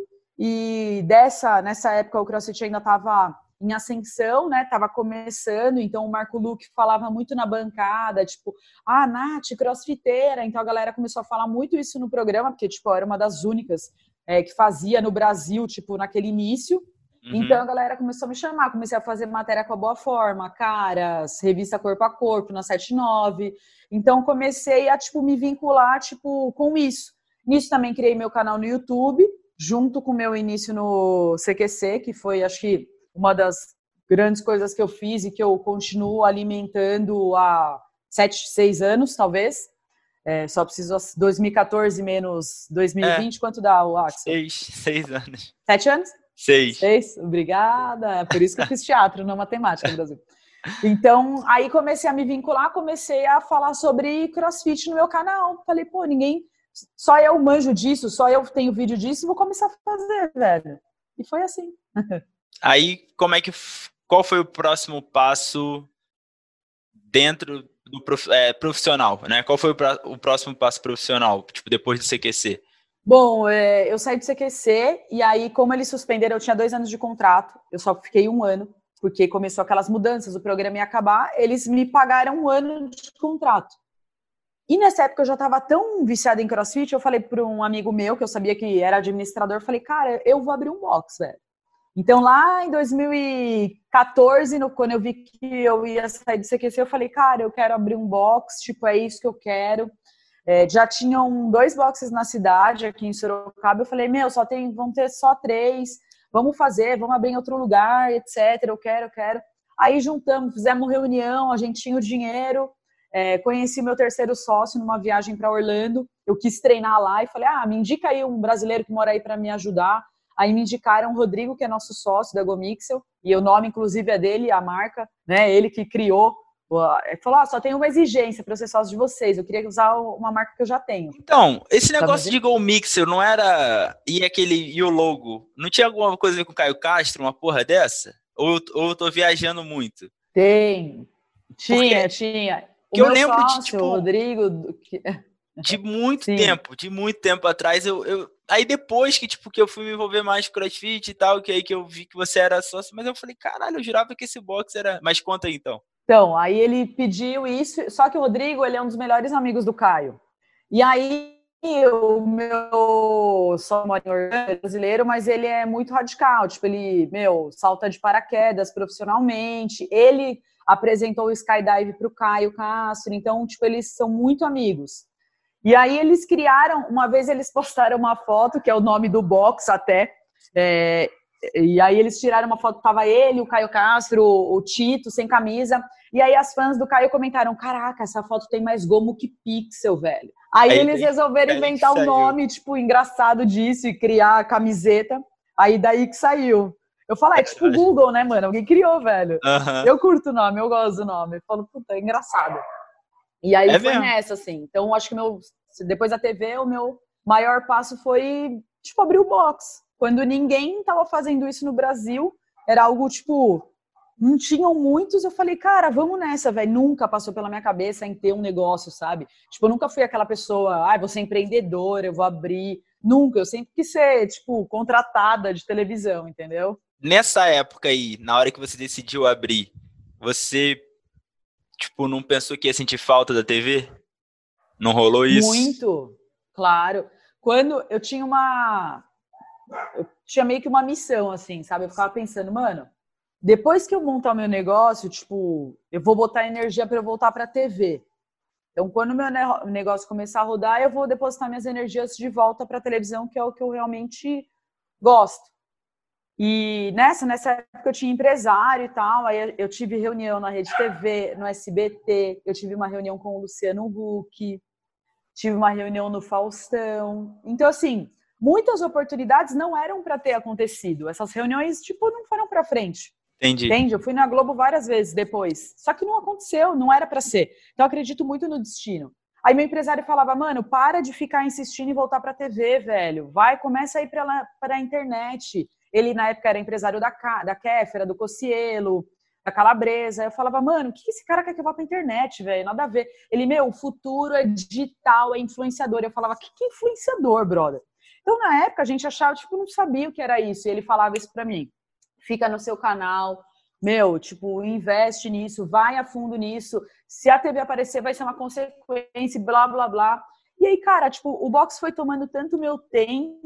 e nessa época o CrossFit ainda estava em ascensão, né? Tava começando, então o Marco Luque falava muito na bancada, tipo, Nath, crossfiteira. Então a galera começou a falar muito isso no programa, porque, tipo, eu era uma das únicas que fazia no Brasil, tipo, naquele início. Então a galera começou a me chamar, comecei a fazer matéria com a Boa Forma, Caras, revista Corpo a Corpo, na 79. Então comecei a, tipo, me vincular, tipo, com isso. Nisso também criei meu canal no YouTube, junto com o meu início no CQC, que foi, acho que, uma das grandes coisas que eu fiz e que eu continuo alimentando há 7, 6 anos, talvez. Só preciso 2014 menos 2020, quanto dá o Axel? 6 anos. 7 anos? 6. 6, obrigada. É por isso que eu fiz teatro, não matemática no Brasil. Então, aí comecei a me vincular, comecei a falar sobre CrossFit no meu canal. Falei, pô, só eu manjo disso, só eu tenho vídeo disso, vou começar a fazer, velho. E foi assim. Aí, qual foi o próximo passo dentro do profissional, né? Qual foi o próximo passo profissional, tipo, depois do CQC? Bom, eu saí do CQC e aí, como eles suspenderam, eu tinha 2 anos de contrato, eu só fiquei 1 ano, porque começou aquelas mudanças, o programa ia acabar, eles me pagaram 1 ano de contrato. E nessa época eu já estava tão viciada em CrossFit, eu falei para um amigo meu, que eu sabia que era administrador, falei, cara, eu vou abrir um box, velho. Então, lá em 2014, quando eu vi que eu ia sair do CQC, eu falei, cara, eu quero abrir um box, tipo, é isso que eu quero. Já tinham 2 boxes na cidade, aqui em Sorocaba, eu falei, vão ter só 3, vamos abrir em outro lugar, etc, eu quero. Aí juntamos, fizemos reunião, a gente tinha o dinheiro, conheci meu terceiro sócio numa viagem para Orlando, eu quis treinar lá e falei, me indica aí um brasileiro que mora aí para me ajudar. Aí me indicaram o Rodrigo, que é nosso sócio da Gomixel, e o nome, inclusive, é dele, a marca, né? Ele que criou. Ele falou, só tem uma exigência para eu ser sócio de vocês, eu queria usar uma marca que eu já tenho. Então, esse negócio de Gomixel não era... E o logo? Não tinha alguma coisa a ver com o Caio Castro, uma porra dessa? Ou eu tô viajando muito? Tinha. O meu eu lembro sócio, de, tipo... o Rodrigo... De muito tempo atrás, aí depois que eu fui me envolver mais com CrossFit e tal, que aí que eu vi que você era sócio, mas eu falei, caralho, eu jurava que esse box era... Mas conta aí, então. Então, aí ele pediu isso, só que o Rodrigo, ele é um dos melhores amigos do Caio. E aí, o meu sócio é brasileiro, mas ele é muito radical, tipo, ele, salta de paraquedas profissionalmente, ele apresentou o skydive para o Caio Castro, então, tipo, eles são muito amigos. E aí eles uma vez eles postaram uma foto, que é o nome do box até, e aí eles tiraram uma foto, tava ele, o Caio Castro, o Tito, sem camisa, e aí as fãs do Caio comentaram, caraca, essa foto tem mais gomo que pixel, velho. Aí eles resolveram inventar um nome, tipo, engraçado disso e criar a camiseta, aí daí que saiu. Eu falei, tipo o Google, né, mano? Alguém criou, velho. Eu curto o nome, eu gosto do nome. Eu falo, puta, é engraçado. E aí foi mesmo nessa, assim. Então, acho que depois da TV, o meu maior passo foi, tipo, abrir o box. Quando ninguém tava fazendo isso no Brasil, era algo, tipo, não tinham muitos, eu falei, cara, vamos nessa, velho. Nunca passou pela minha cabeça em ter um negócio, sabe? Tipo, eu nunca fui aquela pessoa, vou ser empreendedora, eu vou abrir. Nunca, eu sempre quis ser, tipo, contratada de televisão, entendeu? Nessa época aí, na hora que você decidiu abrir, você... Tipo, não pensou que ia sentir falta da TV? Não rolou isso? Muito, claro. Quando eu tinha meio que uma missão, assim, sabe? Eu ficava pensando, mano, depois que eu montar o meu negócio, tipo, eu vou botar energia para eu voltar pra TV. Então, quando o meu negócio começar a rodar, eu vou depositar minhas energias de volta para a televisão, que é o que eu realmente gosto. E nessa época eu tinha empresário e tal, aí eu tive reunião na Rede TV, no SBT, eu tive uma reunião com o Luciano Huck, tive uma reunião no Faustão. Então, assim, muitas oportunidades não eram para ter acontecido. Essas reuniões, tipo, não foram para frente. Entendi. Entende? Eu fui na Globo várias vezes depois. Só que não aconteceu, não era para ser. Então, eu acredito muito no destino. Aí meu empresário falava, mano, para de ficar insistindo em voltar pra TV, velho. Vai, começa a ir pra internet. Ele, na época, era empresário da Kéfera, do Cocielo, da Calabresa. Eu falava, mano, o que esse cara quer que eu vá pra internet, velho? Nada a ver. Ele, meu, o futuro é digital, é influenciador. Eu falava, que influenciador, brother? Então, na época, a gente achava, tipo, não sabia o que era isso. E ele falava isso pra mim. Fica no seu canal, meu, tipo, investe nisso, vai a fundo nisso. Se a TV aparecer, vai ser uma consequência, blá, blá, blá. E aí, cara, tipo, o box foi tomando tanto meu tempo,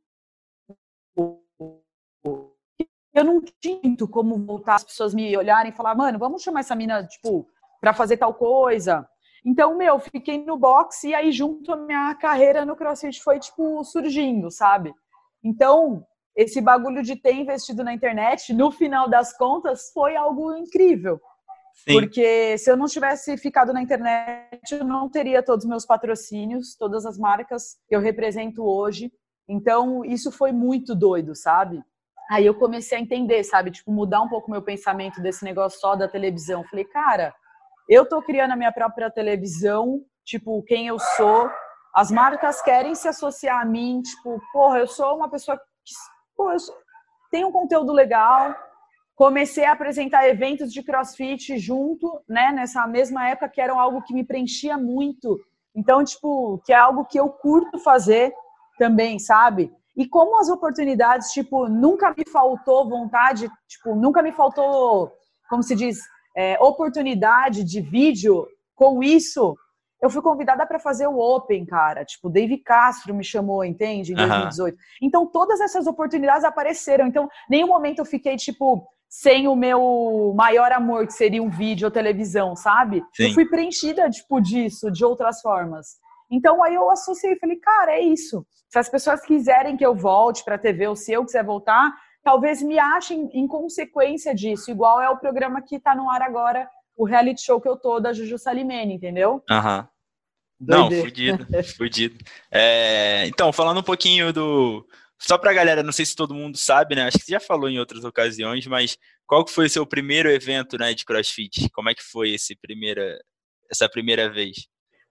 eu não tinha muito como voltar, as pessoas me olharem e falar, mano, vamos chamar essa mina, tipo, pra fazer tal coisa. Então, meu, fiquei no box e aí junto a minha carreira no CrossFit foi, tipo, surgindo, sabe? Então, esse bagulho de ter investido na internet, no final das contas, foi algo incrível. Sim. Porque se eu não tivesse ficado na internet, eu não teria todos os meus patrocínios, todas as marcas que eu represento hoje. Então, isso foi muito doido, sabe? Aí eu comecei a entender, sabe? Tipo, mudar um pouco meu pensamento desse negócio só da televisão. Falei, cara, eu tô criando a minha própria televisão, tipo, quem eu sou. As marcas querem se associar a mim, tipo, porra, eu sou uma pessoa que, porra, tenho um conteúdo legal. Comecei a apresentar eventos de CrossFit junto, né, nessa mesma época, que era algo que me preenchia muito. Então, tipo, que é algo que eu curto fazer também, sabe? E como as oportunidades, tipo, nunca me faltou vontade, tipo, nunca me faltou, como se diz, oportunidade de vídeo com isso, eu fui convidada para fazer o Open, cara. Tipo, o Dave Castro me chamou, entende? Em 2018. Então, todas essas oportunidades apareceram. Então, nenhum momento eu fiquei, tipo, sem o meu maior amor, que seria um vídeo ou televisão, sabe? Sim. Eu fui preenchida, tipo, disso, de outras formas. Então, aí eu associei, falei, cara, é isso. Se as pessoas quiserem que eu volte pra TV, ou se eu quiser voltar, talvez me achem em consequência disso, igual é o programa que tá no ar agora, o reality show que eu tô, da Juju Salimene, entendeu? Aham. Não, fudido. Então, falando um pouquinho do... Só pra galera, não sei se todo mundo sabe, né? Acho que você já falou em outras ocasiões, mas qual que foi o seu primeiro evento, né, de CrossFit? Como é que foi essa primeira vez?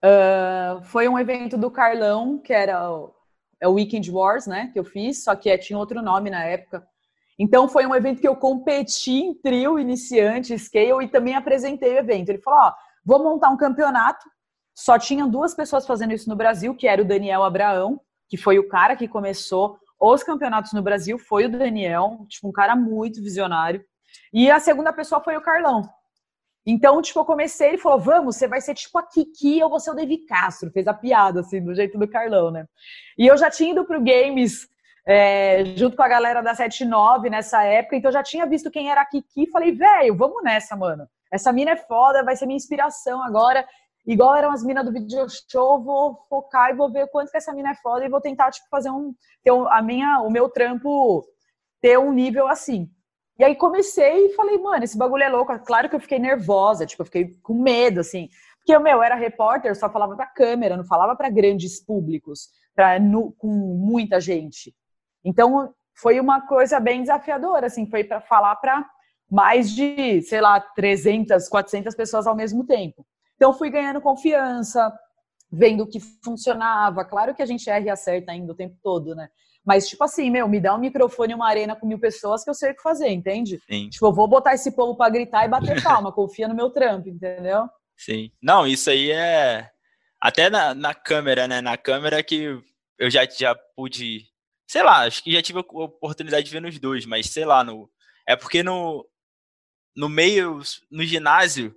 Foi um evento do Carlão, que era o Weekend Wars, né? Que eu fiz, só que tinha outro nome na época. Então, foi um evento que eu competi em trio, iniciante, scale, e também apresentei o evento. Ele falou, ó, vou montar um campeonato. Só tinham 2 pessoas fazendo isso no Brasil, que era o Daniel Abraão, que foi o cara que começou os campeonatos no Brasil, foi o Daniel, tipo, um cara muito visionário. E a segunda pessoa foi o Carlão. Então, tipo, eu comecei, ele falou, vamos, você vai ser tipo a Kiki, eu vou ser o Dave Castro. Fez a piada, assim, do jeito do Carlão, né? E eu já tinha ido pro Games, junto com a galera da 79 nessa época, então eu já tinha visto quem era a Kiki, falei, velho, vamos nessa, mano. Essa mina é foda, vai ser minha inspiração agora. Igual eram as minas do video show, vou focar e vou ver quanto que essa mina é foda e vou tentar, tipo, fazer o meu trampo ter um nível assim. E aí comecei e falei, mano, esse bagulho é louco. Claro que eu fiquei nervosa, tipo, eu fiquei com medo, assim. Porque eu era repórter, eu só falava pra câmera, não falava pra grandes públicos, com muita gente. Então, foi uma coisa bem desafiadora, assim, foi para falar pra mais de, sei lá, 300, 400 pessoas ao mesmo tempo. Então, fui ganhando confiança, vendo o que funcionava. Claro que a gente erra e acerta ainda o tempo todo, né? Mas, tipo assim, me dá um microfone e uma arena com 1000 pessoas que eu sei o que fazer, entende? Sim. Tipo, eu vou botar esse povo pra gritar e bater palma, confia no meu trampo, entendeu? Sim. Não, isso aí é... Até na câmera, né? Na câmera que eu já pude... Sei lá, acho que já tive a oportunidade de ver nos dois, mas sei lá, é porque no meio, no ginásio...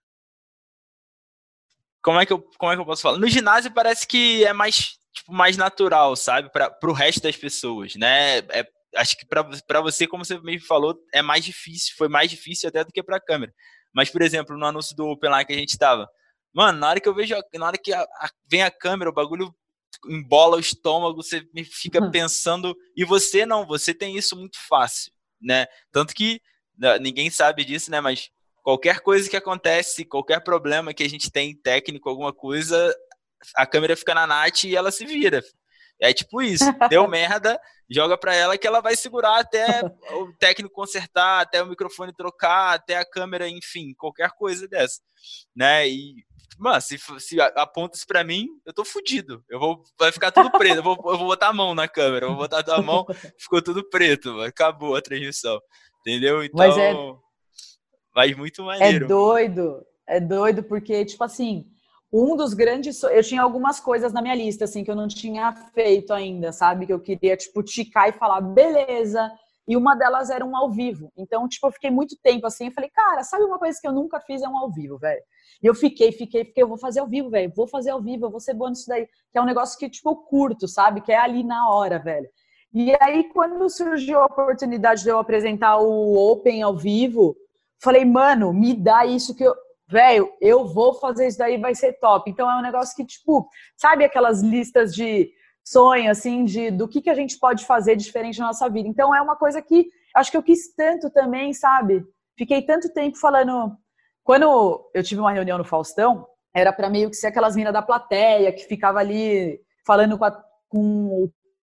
Como é que eu posso falar? No ginásio parece que é mais, tipo, mais natural, sabe? Pro resto das pessoas, né? Acho que pra você, como você mesmo falou, é mais difícil. Foi mais difícil até do que pra câmera. Mas, por exemplo, no anúncio do Open lá que a gente tava, Mano, na hora que eu vejo, na hora que vem a câmera, o bagulho embola o estômago, você fica pensando, e você não, você tem isso muito fácil, né? Tanto que ninguém sabe disso, né? Mas qualquer coisa que acontece, qualquer problema que a gente tem técnico, alguma coisa, a câmera fica na Nath e ela se vira. É tipo isso, deu merda, joga pra ela que ela vai segurar até o técnico consertar, até o microfone trocar, até a câmera, enfim, qualquer coisa dessa, né? E, mano, se aponta isso pra mim, eu tô fudido. Vai ficar tudo preto. Eu vou botar a mão na câmera, eu vou botar a mão, ficou tudo preto, mano. Acabou a transmissão. Entendeu? Então, mas muito maneiro. É doido, porque, tipo assim, um dos grandes... Eu tinha algumas coisas na minha lista, assim, que eu não tinha feito ainda, sabe? Que eu queria, tipo, ticar e falar, beleza. E uma delas era um ao vivo. Então, tipo, eu fiquei muito tempo assim, eu falei, cara, sabe uma coisa que eu nunca fiz é um ao vivo, velho. E eu fiquei, eu vou fazer ao vivo, velho. Vou fazer ao vivo, eu vou ser boa nisso daí. Que é um negócio que, tipo, eu curto, sabe? Que é ali na hora, velho. E aí, quando surgiu a oportunidade de eu apresentar o Open ao vivo, falei, mano, me dá isso que eu... Velho, eu vou fazer isso daí, vai ser top. Então é um negócio que, tipo, sabe aquelas listas de sonho, assim, do que a gente pode fazer diferente na nossa vida. Então é uma coisa que acho que eu quis tanto também, sabe? Fiquei tanto tempo falando... Quando eu tive uma reunião no Faustão, era pra meio que ser aquelas minas da plateia que ficava ali falando com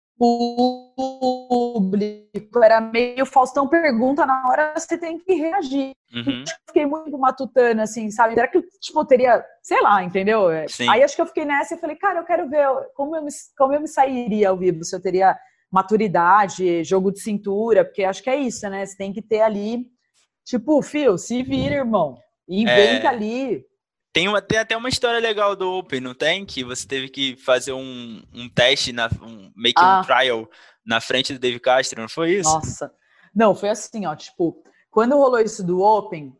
o público, era meio Faustão pergunta, na hora você tem que reagir. Uhum. Eu fiquei muito matutando, assim, sabe? Será que tipo, eu teria, sei lá, entendeu? Sim. Aí acho que eu fiquei nessa e falei, cara, eu quero ver como eu me sairia ao vivo, se eu teria maturidade, jogo de cintura, porque acho que é isso, né? Você tem que ter ali, tipo, fio, se vira, irmão. Inventa ali. Tem até uma história legal do Open, não tem? Que você teve que fazer um teste, meio que um trial na frente do Dave Castro, não foi isso? Nossa. Não, foi assim, ó, tipo, quando rolou isso do Open,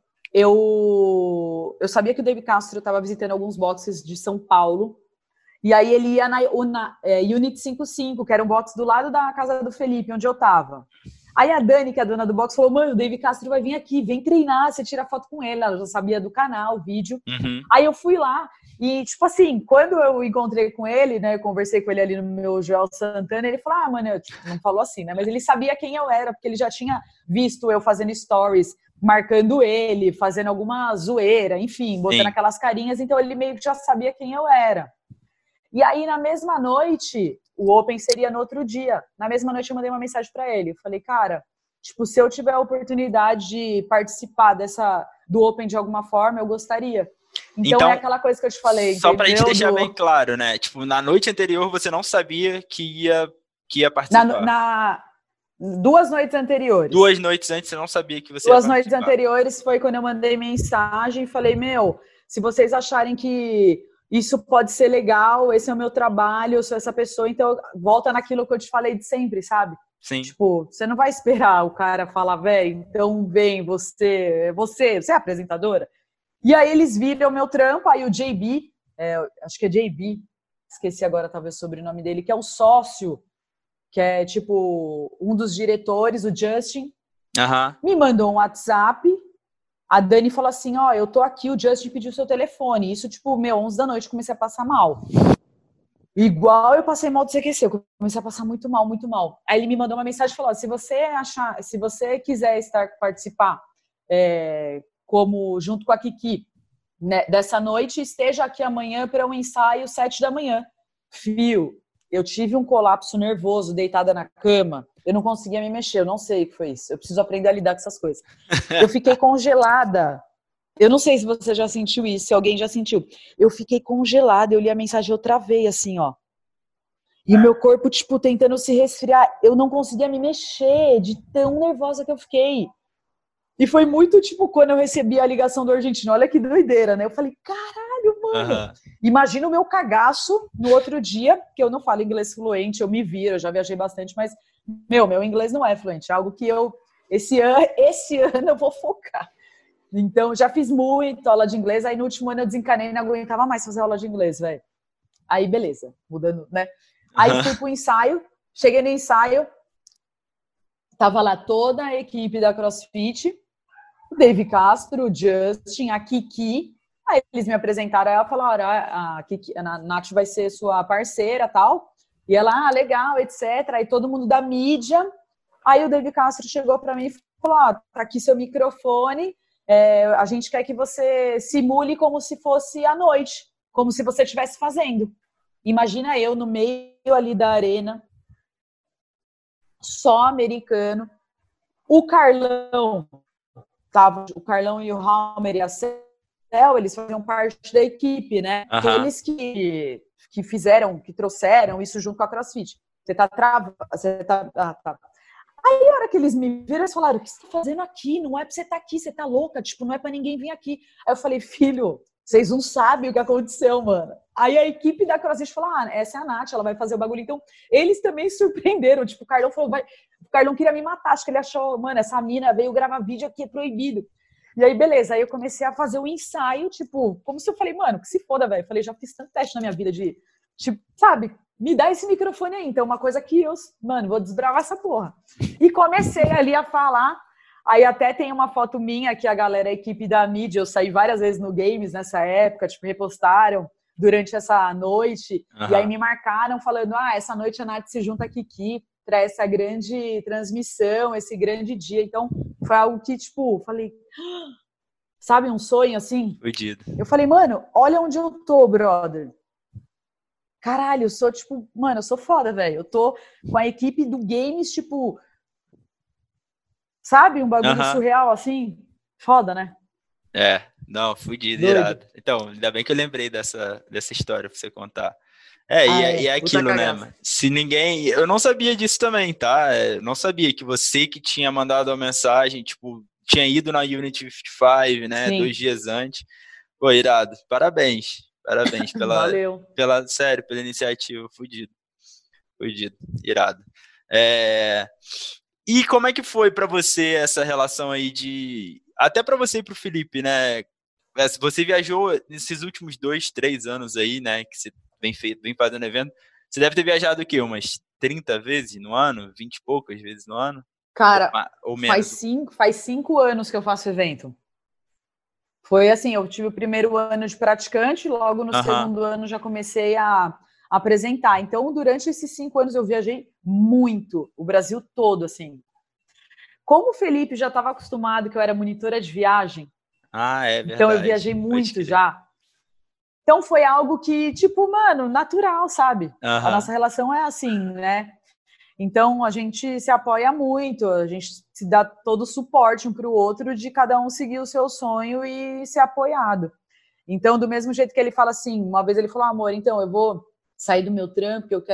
eu sabia que o Dave Castro estava visitando alguns boxes de São Paulo, e aí ele ia na Unit 55, que era um box do lado da casa do Felipe, onde eu tava. Aí a Dani, que é a dona do box, falou, mano, o Dave Castro vai vir aqui, vem treinar, você tira foto com ele. Ela já sabia do canal, o vídeo. Uhum. Aí eu fui lá e, tipo assim, quando eu encontrei com ele, né, eu conversei com ele ali no meu Joel Santana, ele falou, mano, não falou assim, né, mas ele sabia quem eu era, porque ele já tinha visto eu fazendo stories, marcando ele, fazendo alguma zoeira, enfim, botando aquelas carinhas, então ele meio que já sabia quem eu era. E aí, na mesma noite, o Open seria no outro dia. Na mesma noite, eu mandei uma mensagem para ele. Eu falei, cara, tipo, se eu tiver a oportunidade de participar do Open de alguma forma, eu gostaria. Então é aquela coisa que eu te falei. Só pra gente deixar bem claro, né? Tipo, na noite anterior, você não sabia que ia participar. 2 noites anteriores. 2 noites antes, você não sabia que você ia participar. 2 noites anteriores foi quando eu mandei mensagem e falei, se vocês acharem que isso pode ser legal, esse é o meu trabalho, eu sou essa pessoa, então volta naquilo que eu te falei de sempre, sabe? Sim. Tipo, você não vai esperar o cara falar, velho, então vem, você é apresentadora? E aí eles viram o meu trampo, aí o JB, acho que é JB, esqueci agora talvez o sobrenome dele, que é o sócio, que é tipo um dos diretores, o Justin, me mandou um WhatsApp. A Dani falou assim, eu tô aqui, o Justin pediu seu telefone. Isso, tipo, 11 da noite, comecei a passar mal. Igual eu passei mal do CQC, eu comecei a passar muito mal, muito mal. Aí ele me mandou uma mensagem e falou, se você quiser participar junto com a Kiki, né, dessa noite, esteja aqui amanhã para um ensaio 7 da manhã. Fio, eu tive um colapso nervoso, deitada na cama. Eu não conseguia me mexer, eu não sei o que foi isso. Eu preciso aprender a lidar com essas coisas. Eu fiquei congelada. Eu não sei se você já sentiu isso, se alguém já sentiu. Eu fiquei congelada, eu li a mensagem, eu travei assim, ó. E o meu corpo, tipo, tentando se resfriar. Eu não conseguia me mexer de tão nervosa que eu fiquei. E foi muito, tipo, quando eu recebi a ligação do argentino. Olha que doideira, né? Eu falei, caralho, mano. Imagina o meu cagaço no outro dia, que eu não falo inglês fluente, eu me viro, eu já viajei bastante, mas, meu inglês não é fluente. É algo que esse ano eu vou focar. Então, já fiz muito aula de inglês, aí no último ano eu desencanei e não aguentava mais fazer aula de inglês, velho. Aí, beleza, mudando, né? Aí fui pro ensaio, cheguei no ensaio, tava lá toda a equipe da CrossFit, o Dave Castro, o Justin, a Kiki, Aí eles me apresentaram, aí ela falaram, a Nath vai ser sua parceira e tal. E ela, legal, etc. Aí todo mundo da mídia. Aí o David Castro chegou para mim e falou, tá aqui seu microfone, a gente quer que você simule como se fosse à noite, como se você estivesse fazendo. Imagina eu no meio ali da arena, só americano. O Carlão e o Halmer e a Cel, eles faziam parte da equipe, né? Eles que fizeram, que trouxeram isso junto com a CrossFit. Tá. Aí, a hora que eles me viram, eles falaram, o que você tá fazendo aqui? Não é pra você estar aqui, você tá louca, tipo, não é pra ninguém vir aqui. Aí eu falei, filho, vocês não sabem o que aconteceu, mano. Aí a equipe da CrossFit falou, essa é a Nath, ela vai fazer o bagulho. Então, eles também surpreenderam, tipo, o Carlão falou, o Carlão queria me matar, acho que ele achou, mano, essa mina veio gravar vídeo aqui, é proibido. E aí, beleza, aí eu comecei a fazer o ensaio, tipo, como se eu falei, mano, que se foda, velho. Falei, já fiz tanto teste na minha vida de, tipo, sabe, me dá esse microfone aí. Então, uma coisa que eu, mano, vou desbravar essa porra. E comecei ali a falar. Aí até tem uma foto minha que a equipe da mídia, eu saí várias vezes no Games nessa época, tipo, repostaram durante essa noite. E aí me marcaram falando, essa noite a Nath se junta a Kiki para essa grande transmissão, esse grande dia. Então, foi algo que, tipo, falei, sabe, um sonho assim? Fudido. Eu falei, mano, olha onde eu tô, brother. Caralho, eu sou, tipo, mano, eu sou foda, velho. Eu tô com a equipe do Games, tipo, sabe, um bagulho surreal assim? Foda, né? Não, fudido, irado. Então, ainda bem que eu lembrei dessa história pra você contar. E é aquilo, né, mano? Se ninguém... Eu não sabia disso também, tá? Eu não sabia que você que tinha mandado a mensagem, tipo, tinha ido na Unity 55, né? Sim. 2 dias antes. Pô, irado. Parabéns Valeu. Sério, pela iniciativa. Fudido, irado. E como é que foi pra você essa relação aí de... Até pra você e pro Felipe, né? Você viajou nesses últimos 2, 3 anos aí, né? Que você vem fazendo evento. Você deve ter viajado o quê? Umas 30 vezes no ano? 20 e poucas vezes no ano? Cara, ou menos? Faz 5 anos que eu faço evento. Foi assim, eu tive o primeiro ano de praticante, logo no segundo ano já comecei a apresentar. Então, durante esses 5 anos eu viajei muito, o Brasil todo, assim. Como o Felipe já estava acostumado que eu era monitora de viagem, é verdade. Então eu viajei muito já. Então foi algo que, tipo, mano, natural, sabe? A nossa relação é assim, né? Então a gente se apoia muito, a gente se dá todo o suporte um para o outro de cada um seguir o seu sonho e ser apoiado. Então, do mesmo jeito que ele fala assim, uma vez ele falou, amor, então eu vou sair do meu trampo, que eu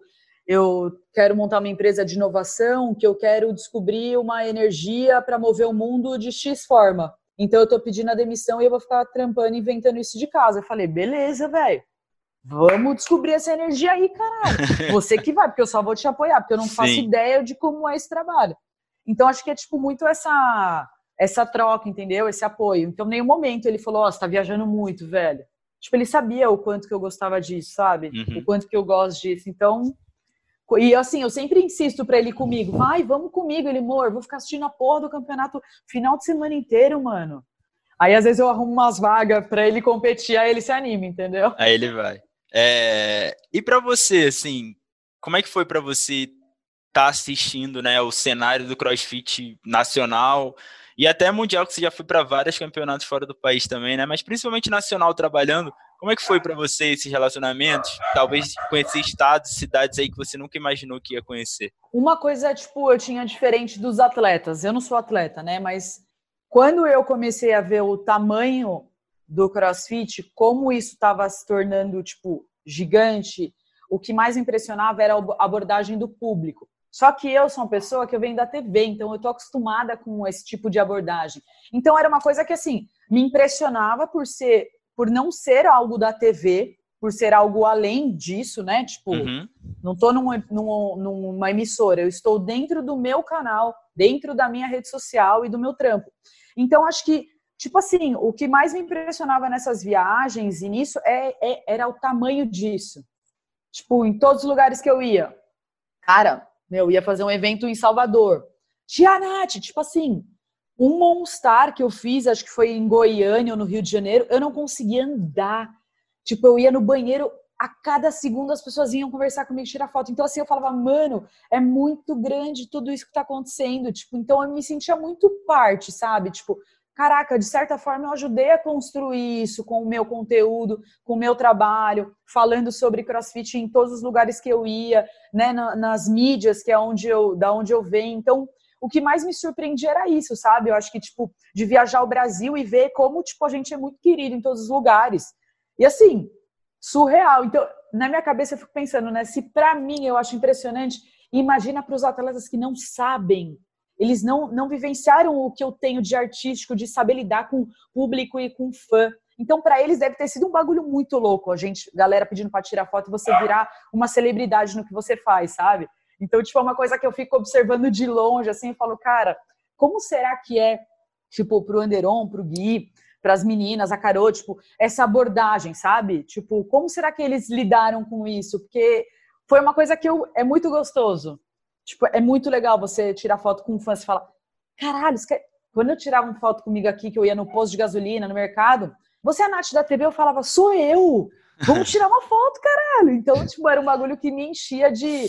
quero montar uma empresa de inovação, que eu quero descobrir uma energia para mover o mundo de X forma. Então eu tô pedindo a demissão e eu vou ficar trampando, inventando isso de casa. Eu falei, beleza, velho. Vamos descobrir essa energia aí, caralho. Você que vai, porque eu só vou te apoiar, porque eu não faço ideia de como é esse trabalho. Então acho que é tipo muito essa troca, entendeu? Esse apoio. Então, em nenhum momento ele falou, você tá viajando muito, velho. Tipo, ele sabia o quanto que eu gostava disso, sabe? O quanto que eu gosto disso. Então, e assim, eu sempre insisto pra ele ir comigo. Vai, vamos comigo. Ele, amor, vou ficar assistindo a porra do campeonato final de semana inteiro, mano. Aí, às vezes, eu arrumo umas vagas pra ele competir, aí ele se anima, entendeu? Aí ele vai. E pra você, assim, como é que foi pra você estar assistindo, né, o cenário do CrossFit nacional e até mundial, que você já foi para vários campeonatos fora do país também, né? Mas principalmente nacional trabalhando. Como é que foi para você esses relacionamentos? Talvez conhecer estados, cidades aí que você nunca imaginou que ia conhecer. Uma coisa, tipo, eu tinha diferente dos atletas. Eu não sou atleta, né? Mas quando eu comecei a ver o tamanho do CrossFit, como isso estava se tornando, tipo, gigante, o que mais impressionava era a abordagem do público. Só que eu sou uma pessoa que eu venho da TV, então eu tô acostumada com esse tipo de abordagem. Então era uma coisa que, assim, me impressionava por não ser algo da TV, por ser algo além disso, né? Tipo, não tô numa emissora, eu estou dentro do meu canal, dentro da minha rede social e do meu trampo. Então acho que, tipo assim, o que mais me impressionava nessas viagens e nisso era o tamanho disso. Tipo, em todos os lugares que eu ia. Cara, eu ia fazer um evento em Salvador. Tia Nath, tipo assim, Um Monstar que eu fiz, acho que foi em Goiânia ou no Rio de Janeiro, eu não conseguia andar. Tipo, eu ia no banheiro, a cada segundo as pessoas vinham conversar comigo, tirar foto. Então, assim, eu falava, mano, é muito grande tudo isso que tá acontecendo. Tipo, então eu me sentia muito parte, sabe? Tipo, caraca, de certa forma eu ajudei a construir isso com o meu conteúdo, com o meu trabalho, falando sobre CrossFit em todos os lugares que eu ia, né, nas mídias, que é da onde eu venho. Então, o que mais me surpreendia era isso, sabe? Eu acho que, tipo, de viajar ao Brasil e ver como, tipo, a gente é muito querido em todos os lugares. E assim, surreal. Então, na minha cabeça eu fico pensando, né? Se pra mim eu acho impressionante, imagina para os atletas que não sabem, eles não vivenciaram o que eu tenho de artístico, de saber lidar com público e com fã. Então, para eles deve ter sido um bagulho muito louco. A gente, galera pedindo para tirar foto e você virar uma celebridade no que você faz, sabe? Então, tipo, é uma coisa que eu fico observando de longe, assim, e falo, cara, como será que é, tipo, pro Anderon, pro Gui, pras meninas, a Carol, tipo, essa abordagem, sabe? Tipo, como será que eles lidaram com isso? Porque foi uma coisa que é muito gostoso. Tipo, é muito legal você tirar foto com fãs e falar, caralho, quando eu tirava uma foto comigo aqui, que eu ia no posto de gasolina, no mercado, você é a Nath da TV? Eu falava, sou eu! Vamos tirar uma foto, caralho! Então, tipo, era um bagulho que me enchia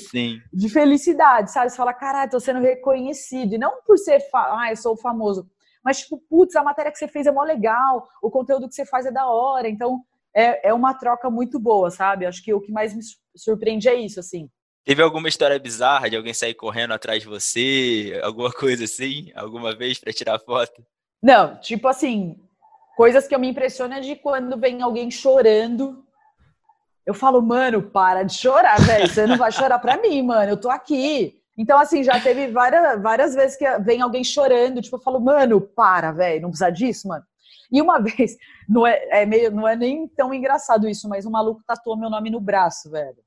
de felicidade, sabe? Você fala, caralho, tô sendo reconhecido. E não por ser, eu sou famoso. Mas, tipo, putz, a matéria que você fez é mó legal, o conteúdo que você faz é da hora. Então, é uma troca muito boa, sabe? Acho que o que mais me surpreende é isso, assim. Teve alguma história bizarra de alguém sair correndo atrás de você? Alguma coisa assim? Alguma vez pra tirar foto? Não, tipo assim, coisas que eu me impressiono é de quando vem alguém chorando. Eu falo, mano, para de chorar, velho. Você não vai chorar pra mim, mano. Eu tô aqui. Então, assim, já teve várias vezes que vem alguém chorando. Tipo, eu falo, mano, para, velho. Não precisa disso, mano. E uma vez, não é nem tão engraçado isso, mas um maluco tatuou meu nome no braço, velho.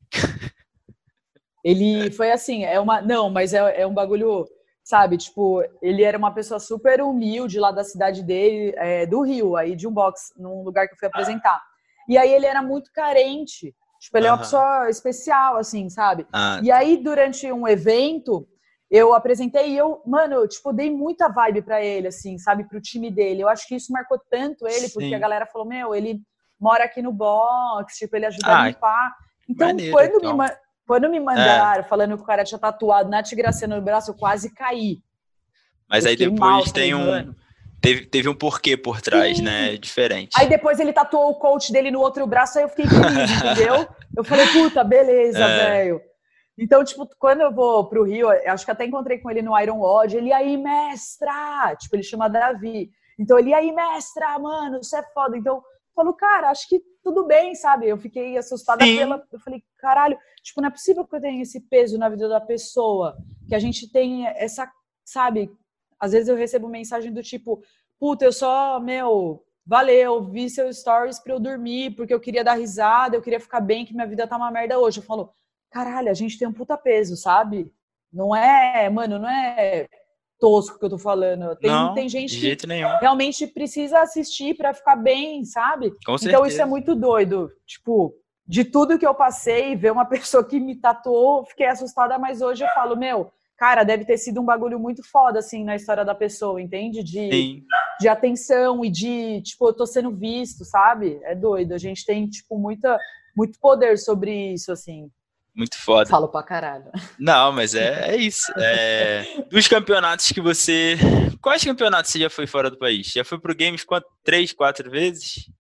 Ele foi assim, não, mas é um bagulho, sabe? Tipo, ele era uma pessoa super humilde lá da cidade dele, do Rio, aí de um box, num lugar que eu fui apresentar. E aí ele era muito carente. Tipo, ele é uma pessoa especial, assim, sabe? E aí, durante um evento, eu apresentei e mano, tipo, dei muita vibe pra ele, assim, sabe? Pro time dele. Eu acho que isso marcou tanto ele, porque a galera falou, meu, ele mora aqui no box, tipo, ele ajuda a limpar. Então, maneiro, quando me mandaram falando que o cara tinha tatuado Nath Graciano no braço, eu quase caí. Mas aí depois tem Teve um porquê por trás, sim, né? Diferente. Aí depois ele tatuou o coach dele no outro braço, aí eu fiquei feliz, entendeu? Eu falei, puta, beleza, velho. Então, tipo, quando eu vou pro Rio, acho que até encontrei com ele no Iron Lodge, ele, aí, mestra! Tipo, ele chama Davi. Então, ele, aí, mestra, mano, você é foda. Então, eu falo, cara, acho que tudo bem, sabe? Eu fiquei assustada Eu falei, caralho, tipo, não é possível que eu tenha esse peso na vida da pessoa, que a gente tem essa, sabe? Às vezes eu recebo mensagem do tipo, puta, eu só, valeu, vi seus stories pra eu dormir, porque eu queria dar risada, eu queria ficar bem, que minha vida tá uma merda hoje. Eu falo, caralho, a gente tem um puta peso, sabe? Não é, mano, não é tosco que eu tô falando. Tem gente de jeito que nenhum. realmente precisa assistir pra ficar bem, sabe? Com certeza. Então isso é muito doido. Tipo, de tudo que eu passei, ver uma pessoa que me tatuou, fiquei assustada, mas hoje eu falo, cara, deve ter sido um bagulho muito foda, assim, na história da pessoa, entende? De atenção e de, tipo, eu tô sendo visto, sabe? É doido. A gente tem, tipo, muito poder sobre isso, assim. Muito foda. Falo pra caralho. Não, mas é isso. Dos campeonatos que você... Quais campeonatos você já foi fora do país? Já foi pro Games 3, 4 vezes?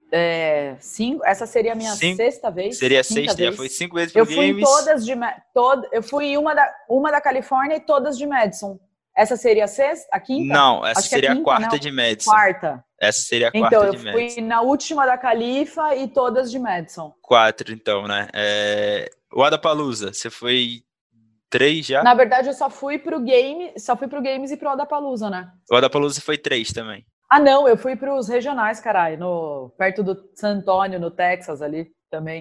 5. Essa seria a minha sexta vez. Seria a sexta, já foi 5 vezes pro Games. Eu fui em todas eu fui em uma da Califórnia e todas de Madison. Essa seria a sexta? A quinta? Não, essa seria a quarta de Madison. Quarta. Essa seria a quarta de Madison. Então, eu fui na última da Califa e todas de Madison. 4, então, né? O Wodapalooza, você foi 3 já? Na verdade, eu só fui pro Games e pro Wodapalooza, né? O Wodapalooza foi 3 também. Ah, não, eu fui pros regionais, caralho, perto do San Antônio, no Texas, ali, também.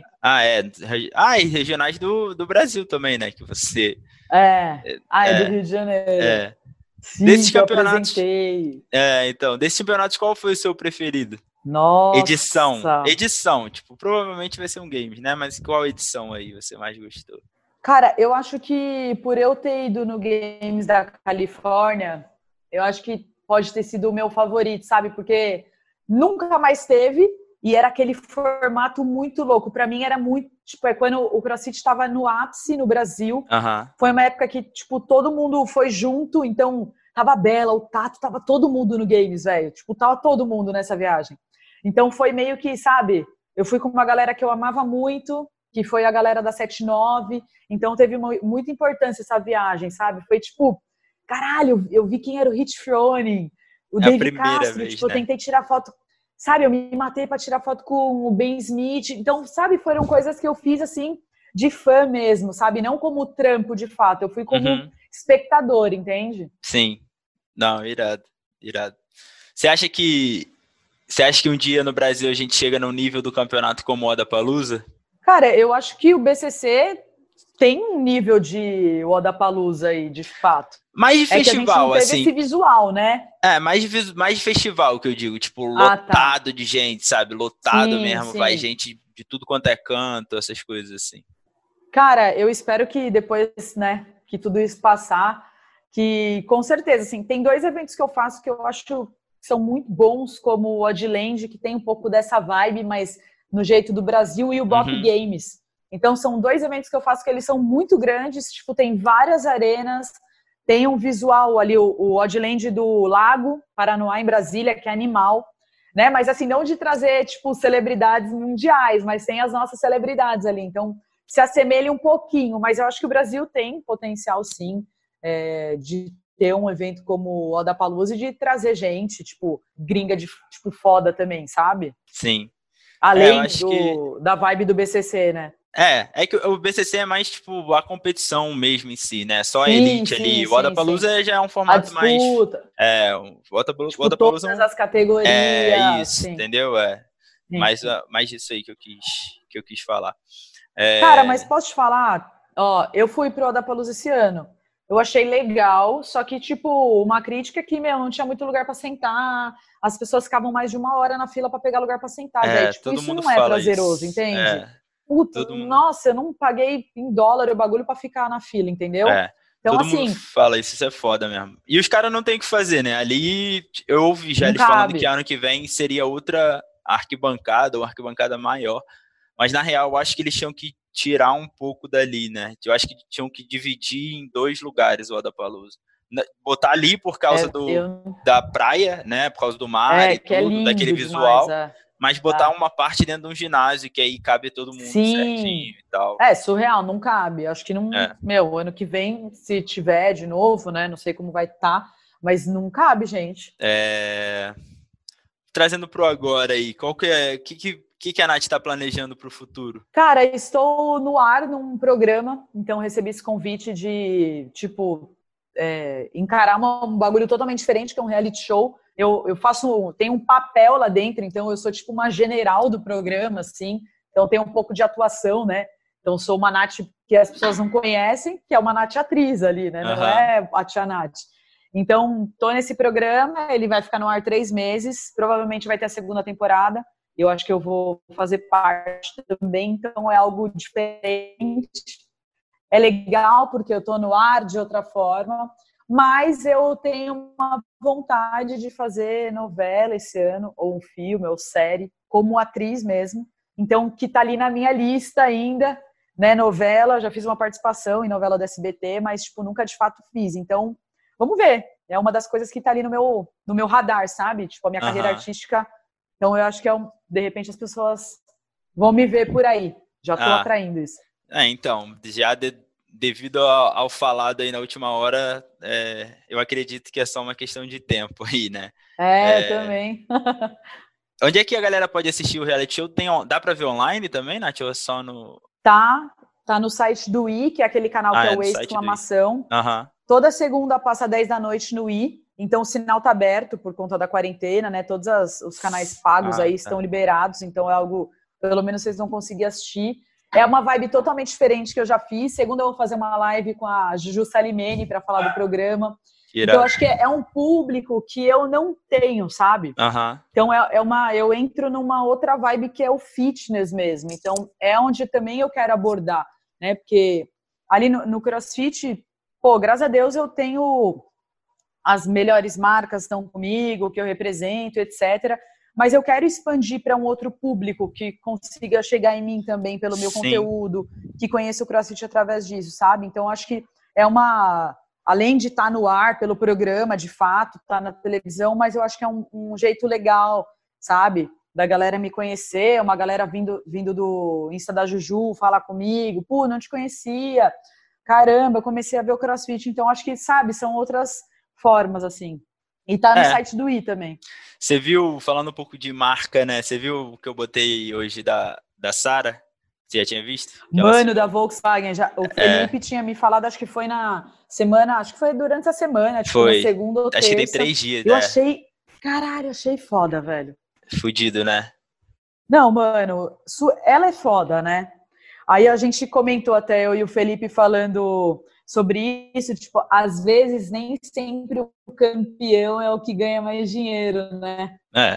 E regionais do Brasil também, né? Que você... do Rio de Janeiro. Sim, desses campeonatos, então, desses campeonatos, qual foi o seu preferido? Nossa! Edição, tipo, provavelmente vai ser um Games, né? Mas qual edição aí você mais gostou? Cara, eu acho que por eu ter ido no Games da Califórnia, eu acho que pode ter sido o meu favorito, sabe? Porque nunca mais teve e era aquele formato muito louco. Para mim era muito, tipo, é quando o CrossFit estava no ápice no Brasil. Foi uma época que, tipo, todo mundo foi junto, então tava a Bela, o Tato, tava todo mundo no Games, velho. Tipo, tava todo mundo nessa viagem. Então foi meio que, sabe, eu fui com uma galera que eu amava muito, que foi a galera da 79, então teve muita importância essa viagem, sabe? Foi tipo, caralho, eu vi quem era o Rich Froning, o Dave Castro, vez, tipo, né? eu tentei tirar foto, sabe? Eu me matei para tirar foto com o Ben Smith, então, sabe? Foram coisas que eu fiz, assim, de fã mesmo, sabe? Não como trampo, de fato, eu fui como espectador, entende? Sim. Não, irado. Você acha que um dia no Brasil a gente chega no nível do campeonato como o Wodapalooza? Cara, eu acho que o BCC tem um nível de Wodapalooza aí, de fato. Mais de festival, que a gente não teve assim. esse visual, né? Mais de festival que eu digo, tipo, lotado de gente, sabe? Lotado mesmo, vai gente de tudo quanto é canto, essas coisas assim. Cara, eu espero que depois, né, que tudo isso passar, que com certeza, assim, tem 2 eventos que eu faço que eu acho que são muito bons, como o Oddland, que tem um pouco dessa vibe, mas no jeito do Brasil, e o Bop Games. Então, são 2 eventos que eu faço que eles são muito grandes, tipo, tem várias arenas, tem um visual ali, o Oddland do Lago, Paranoá, em Brasília, que é animal, né? Mas, assim, não de trazer, tipo, celebridades mundiais, mas tem as nossas celebridades ali. Então, se assemelha um pouquinho, mas eu acho que o Brasil tem potencial, sim, de ter um evento como o Wodapalooza e de trazer gente, tipo, gringa de, tipo, foda também, sabe? Sim. Além da vibe do BCC, né? É que o BCC é mais, tipo, a competição mesmo em si, né? Só a elite ali. O Wodapalooza já é um formato mais... o Wodapalooza todas as categorias. É isso, entendeu? Mais disso aí que eu quis falar. Cara, mas posso te falar? Ó, eu fui pro Wodapalooza esse ano. Eu achei legal, só que, tipo, uma crítica que, não tinha muito lugar para sentar, as pessoas ficavam mais de 1 hora na fila para pegar lugar para sentar, velho. Tipo, isso não é prazeroso, entende? Puta, nossa, eu não paguei em dólar o bagulho para ficar na fila, entendeu? Então, todo assim, mundo fala isso é foda mesmo. E os caras não tem o que fazer, né? Ali, eu ouvi já eles falando que ano que vem seria outra arquibancada, ou arquibancada maior. Mas, na real, eu acho que eles tinham que tirar um pouco dali, né? Eu acho que tinham que dividir em 2 lugares o Wodapalooza. Botar ali por causa da praia, né? Por causa do mar e tudo, daquele visual. Demais, mas botar uma parte dentro de um ginásio, que aí cabe todo mundo certinho e tal. É surreal, não cabe. Acho que não... ano que vem, se tiver de novo, né? Não sei como vai estar, mas não cabe, gente. Trazendo pro agora aí, qual que é... O que a Nath está planejando para o futuro? Cara, estou no ar num programa, então recebi esse convite de, tipo, encarar um bagulho totalmente diferente, que é um reality show. Eu tenho um papel lá dentro, então eu sou tipo uma general do programa, assim, então tem um pouco de atuação, né? Então sou uma Nath que as pessoas não conhecem, que é uma Nath atriz ali, né? Não é a tia Nath. Então, tô nesse programa, ele vai ficar no ar 3 meses, provavelmente vai ter a 2ª temporada. Eu acho que eu vou fazer parte também, então é algo diferente. É legal porque eu estou no ar de outra forma, mas eu tenho uma vontade de fazer novela esse ano, ou um filme, ou série, como atriz mesmo. Então, que está ali na minha lista ainda, né? Novela, já fiz uma participação em novela da SBT, mas tipo, nunca de fato fiz. Então, vamos ver. É uma das coisas que está ali no meu radar, sabe? Tipo, a minha carreira artística. Então, eu acho que de repente as pessoas vão me ver por aí. Já estou atraindo isso. Então, já devido ao falado aí na última hora, eu acredito que é só uma questão de tempo aí, né? Também. Onde é que a galera pode assistir o reality show? Dá pra ver online também, Nath? Ou é só no... Tá no site do I, que é aquele canal que é o Exclamação. Toda segunda passa 10 da noite no I. Então o sinal tá aberto por conta da quarentena, né? Todos os canais pagos aí estão liberados, então é algo, pelo menos vocês vão conseguir assistir. É uma vibe totalmente diferente que eu já fiz. Segunda eu vou fazer uma live com a Juju Salimene para falar do programa. Então acho que é um público que eu não tenho, sabe? Então eu entro numa outra vibe que é o fitness mesmo. Então é onde também eu quero abordar, né? Porque ali no CrossFit, pô, graças a Deus eu tenho as melhores marcas estão comigo, que eu represento, etc. Mas eu quero expandir para um outro público que consiga chegar em mim também pelo meu conteúdo, que conheça o CrossFit através disso, sabe? Então, acho que é além de estar no ar pelo programa, de fato, estar na televisão, mas eu acho que é um jeito legal, sabe? Da galera me conhecer, uma galera vindo do Insta da Juju falar comigo, pô, não te conhecia, caramba, eu comecei a ver o CrossFit, então acho que, sabe, são outras formas, assim. E tá no site do I também. Você viu, falando um pouco de marca, né? Você viu o que eu botei hoje da Sara? Você já tinha visto? Mano, da Volkswagen. O Felipe tinha me falado, acho que foi na semana, acho que foi durante a semana, tipo, na segunda ou terça. Acho que tem 3 dias, Eu achei, caralho, achei foda, velho. Fudido, né? Não, mano, ela é foda, né? Aí a gente comentou até, eu e o Felipe falando sobre isso, tipo, às vezes nem sempre o campeão é o que ganha mais dinheiro, né?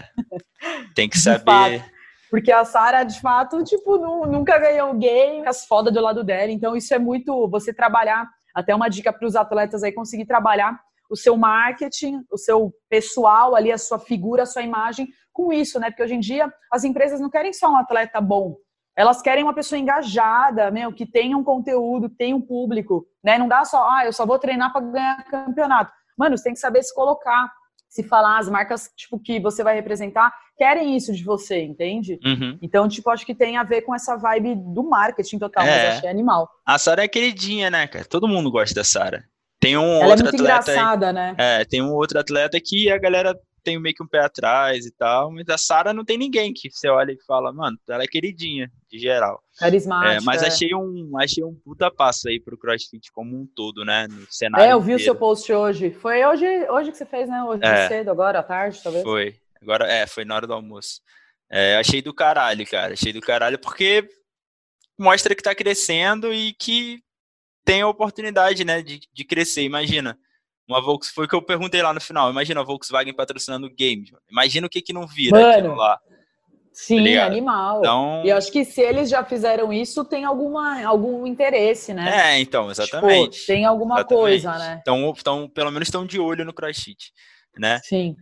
Tem que saber. Porque a Sara, de fato, tipo, nunca ganhou game, as foda do lado dela, então isso é muito, você trabalhar, até uma dica para os atletas aí, conseguir trabalhar o seu marketing, o seu pessoal ali, a sua figura, a sua imagem com isso, né? Porque hoje em dia as empresas não querem só um atleta bom, elas querem uma pessoa engajada, que tenha um conteúdo, que tenha um público, né? Não dá só, eu só vou treinar para ganhar campeonato. Mano, você tem que saber se colocar, se falar, as marcas, tipo, que você vai representar, querem isso de você, entende? Uhum. Então, tipo, acho que tem a ver com essa vibe do marketing total, mas achei animal. A Sara é queridinha, né, cara? Todo mundo gosta da Sara. Tem um Ela outro é muito atleta engraçada, aí, né? tem um outro atleta que a galera tem meio que um pé atrás e tal, mas a Sara não tem ninguém que você olha e fala, mano, ela é queridinha, de geral. Carismática. Mas achei um puta passo aí pro CrossFit como um todo, né? No cenário eu vi inteiro. o seu post hoje. Foi hoje que você fez, né? Hoje cedo, agora, à tarde, talvez. Foi. Agora, foi na hora do almoço. Achei do caralho, cara. Achei do caralho porque mostra que tá crescendo e que tem a oportunidade, né, de crescer. Imagina. Foi o que eu perguntei lá no final. Imagina a Volkswagen patrocinando games. Imagina o que não vira aquilo lá. Sim, tá animal. Então... E eu acho que se eles já fizeram isso, tem algum interesse, né? Então, exatamente. Tipo, tem alguma coisa, né? Então, pelo menos estão de olho no CrossFit, né? Sim.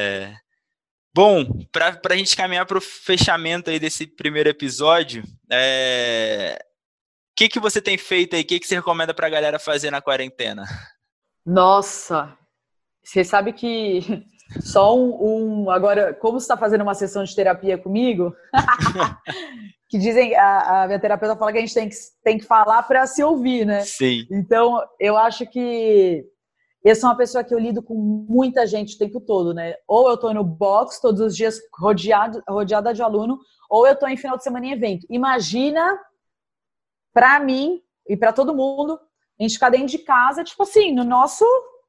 Bom, para a gente caminhar para o fechamento aí desse primeiro episódio, o que você tem feito aí? O que você recomenda para a galera fazer na quarentena? Nossa, você sabe que só agora, como você está fazendo uma sessão de terapia comigo, que dizem, a minha terapeuta fala que a gente tem que falar para se ouvir, né? Sim. Então, eu acho que eu sou uma pessoa que eu lido com muita gente o tempo todo, né? Ou eu tô no box todos os dias rodeada de aluno, ou eu tô em final de semana em evento. Imagina, para mim e para todo mundo, a gente ficar dentro de casa, tipo assim, no nosso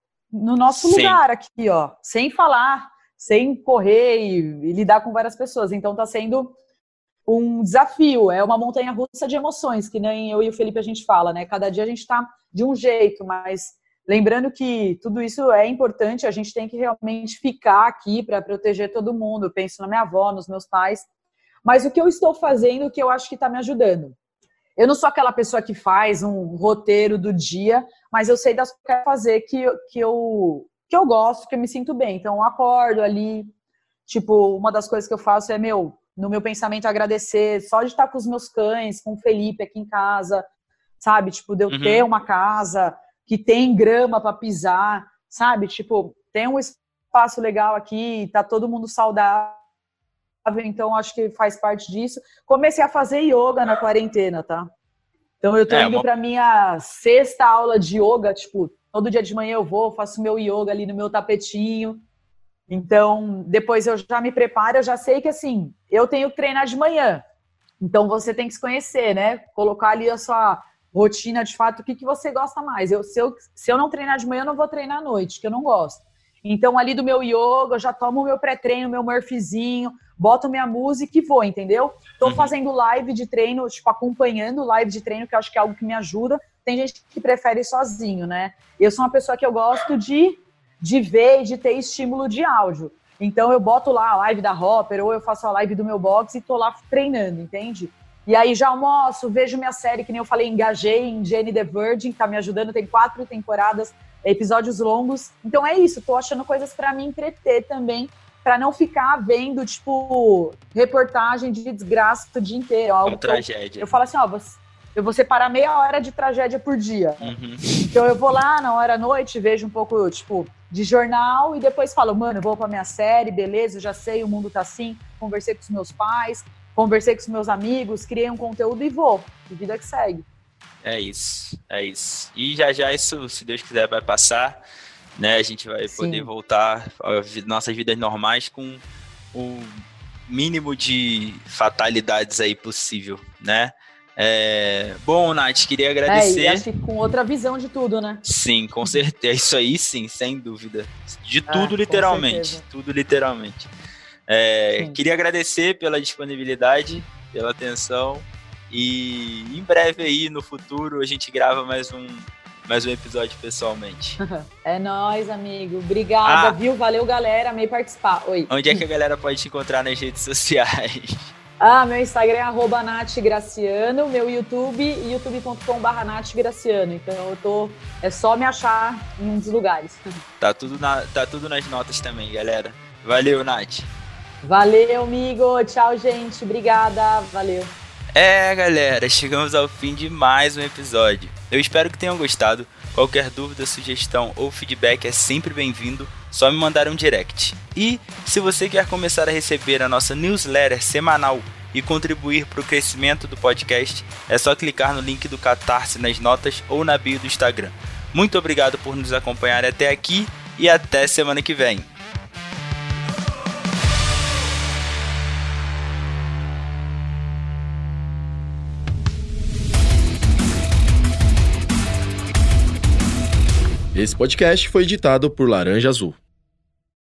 lugar aqui, ó, sem falar, sem correr e lidar com várias pessoas. Então tá sendo um desafio, é uma montanha-russa de emoções, que nem eu e o Felipe a gente fala, né? Cada dia a gente tá de um jeito, mas lembrando que tudo isso é importante, a gente tem que realmente ficar aqui para proteger todo mundo. Eu penso na minha avó, nos meus pais, mas o que eu estou fazendo, que eu acho que está me ajudando. Eu não sou aquela pessoa que faz um roteiro do dia, mas eu sei das coisas que eu quero fazer que eu gosto, que eu me sinto bem. Então, eu acordo ali, tipo, uma das coisas que eu faço é, no meu pensamento, agradecer só de estar com os meus cães, com o Felipe aqui em casa, sabe? Tipo, de eu ter uma casa que tem grama para pisar, sabe? Tipo, tem um espaço legal aqui, tá todo mundo saudável. Então, acho que faz parte disso. Comecei a fazer yoga na quarentena, tá? Então, eu tô indo pra minha 6ª aula de yoga, tipo, todo dia de manhã eu faço meu yoga ali no meu tapetinho. Então, depois eu já me preparo, eu já sei que, assim, eu tenho que treinar de manhã. Então, você tem que se conhecer, né? Colocar ali a sua rotina, de fato, o que você gosta mais. Se eu não treinar de manhã, eu não vou treinar à noite, que eu não gosto. Então, ali do meu yoga, eu já tomo o meu pré-treino, meu Murphyzinho, boto minha música e vou, entendeu? Tô fazendo live de treino, tipo, acompanhando live de treino, que eu acho que é algo que me ajuda. Tem gente que prefere ir sozinho, né? Eu sou uma pessoa que eu gosto de ver e de ter estímulo de áudio. Então, eu boto lá a live da Hopper, ou eu faço a live do meu box e tô lá treinando, entende? E aí já almoço, vejo minha série, que nem eu falei, engajei em Jane the Virgin, tá me ajudando, tem 4 temporadas, episódios longos. Então é isso, tô achando coisas pra me entreter também, pra não ficar vendo, tipo, reportagem de desgraça o dia inteiro. Uma tragédia. Eu falo assim, ó, eu vou separar meia hora de tragédia por dia. Então eu vou lá na hora à noite, vejo um pouco, tipo, de jornal e depois falo, mano, eu vou pra minha série, beleza, eu já sei, o mundo tá assim, conversei com os meus pais, conversei com os meus amigos, criei um conteúdo e vou. E vida que segue. É isso. E já isso, se Deus quiser, vai passar, né? A gente vai poder voltar às nossas vidas normais com o mínimo de fatalidades aí possível, né? Bom, Nath, queria agradecer. E acho que com outra visão de tudo, né? Sim, com certeza. Isso aí, sim, sem dúvida. De tudo, literalmente. Tudo, literalmente. Queria agradecer pela disponibilidade, pela atenção. E em breve aí, no futuro, a gente grava mais um episódio pessoalmente. É nóis, amigo. Obrigada, viu? Valeu, galera. Amei participar. Oi. Onde é que a galera pode te encontrar nas redes sociais? Meu Instagram é @NathGraciano, meu YouTube, youtube.com/NathGraciano. Então é só me achar em um dos lugares. Tá tudo nas notas também, galera. Valeu, Nath. Valeu, amigo. Tchau, gente. Obrigada. Valeu. Galera, chegamos ao fim de mais um episódio. Eu espero que tenham gostado. Qualquer dúvida, sugestão ou feedback é sempre bem-vindo, só me mandar um direct. E, se você quer começar a receber a nossa newsletter semanal e contribuir para o crescimento do podcast, é só clicar no link do Catarse nas notas ou na bio do Instagram. Muito obrigado por nos acompanhar até aqui e até semana que vem. Esse podcast foi editado por Laranja Azul.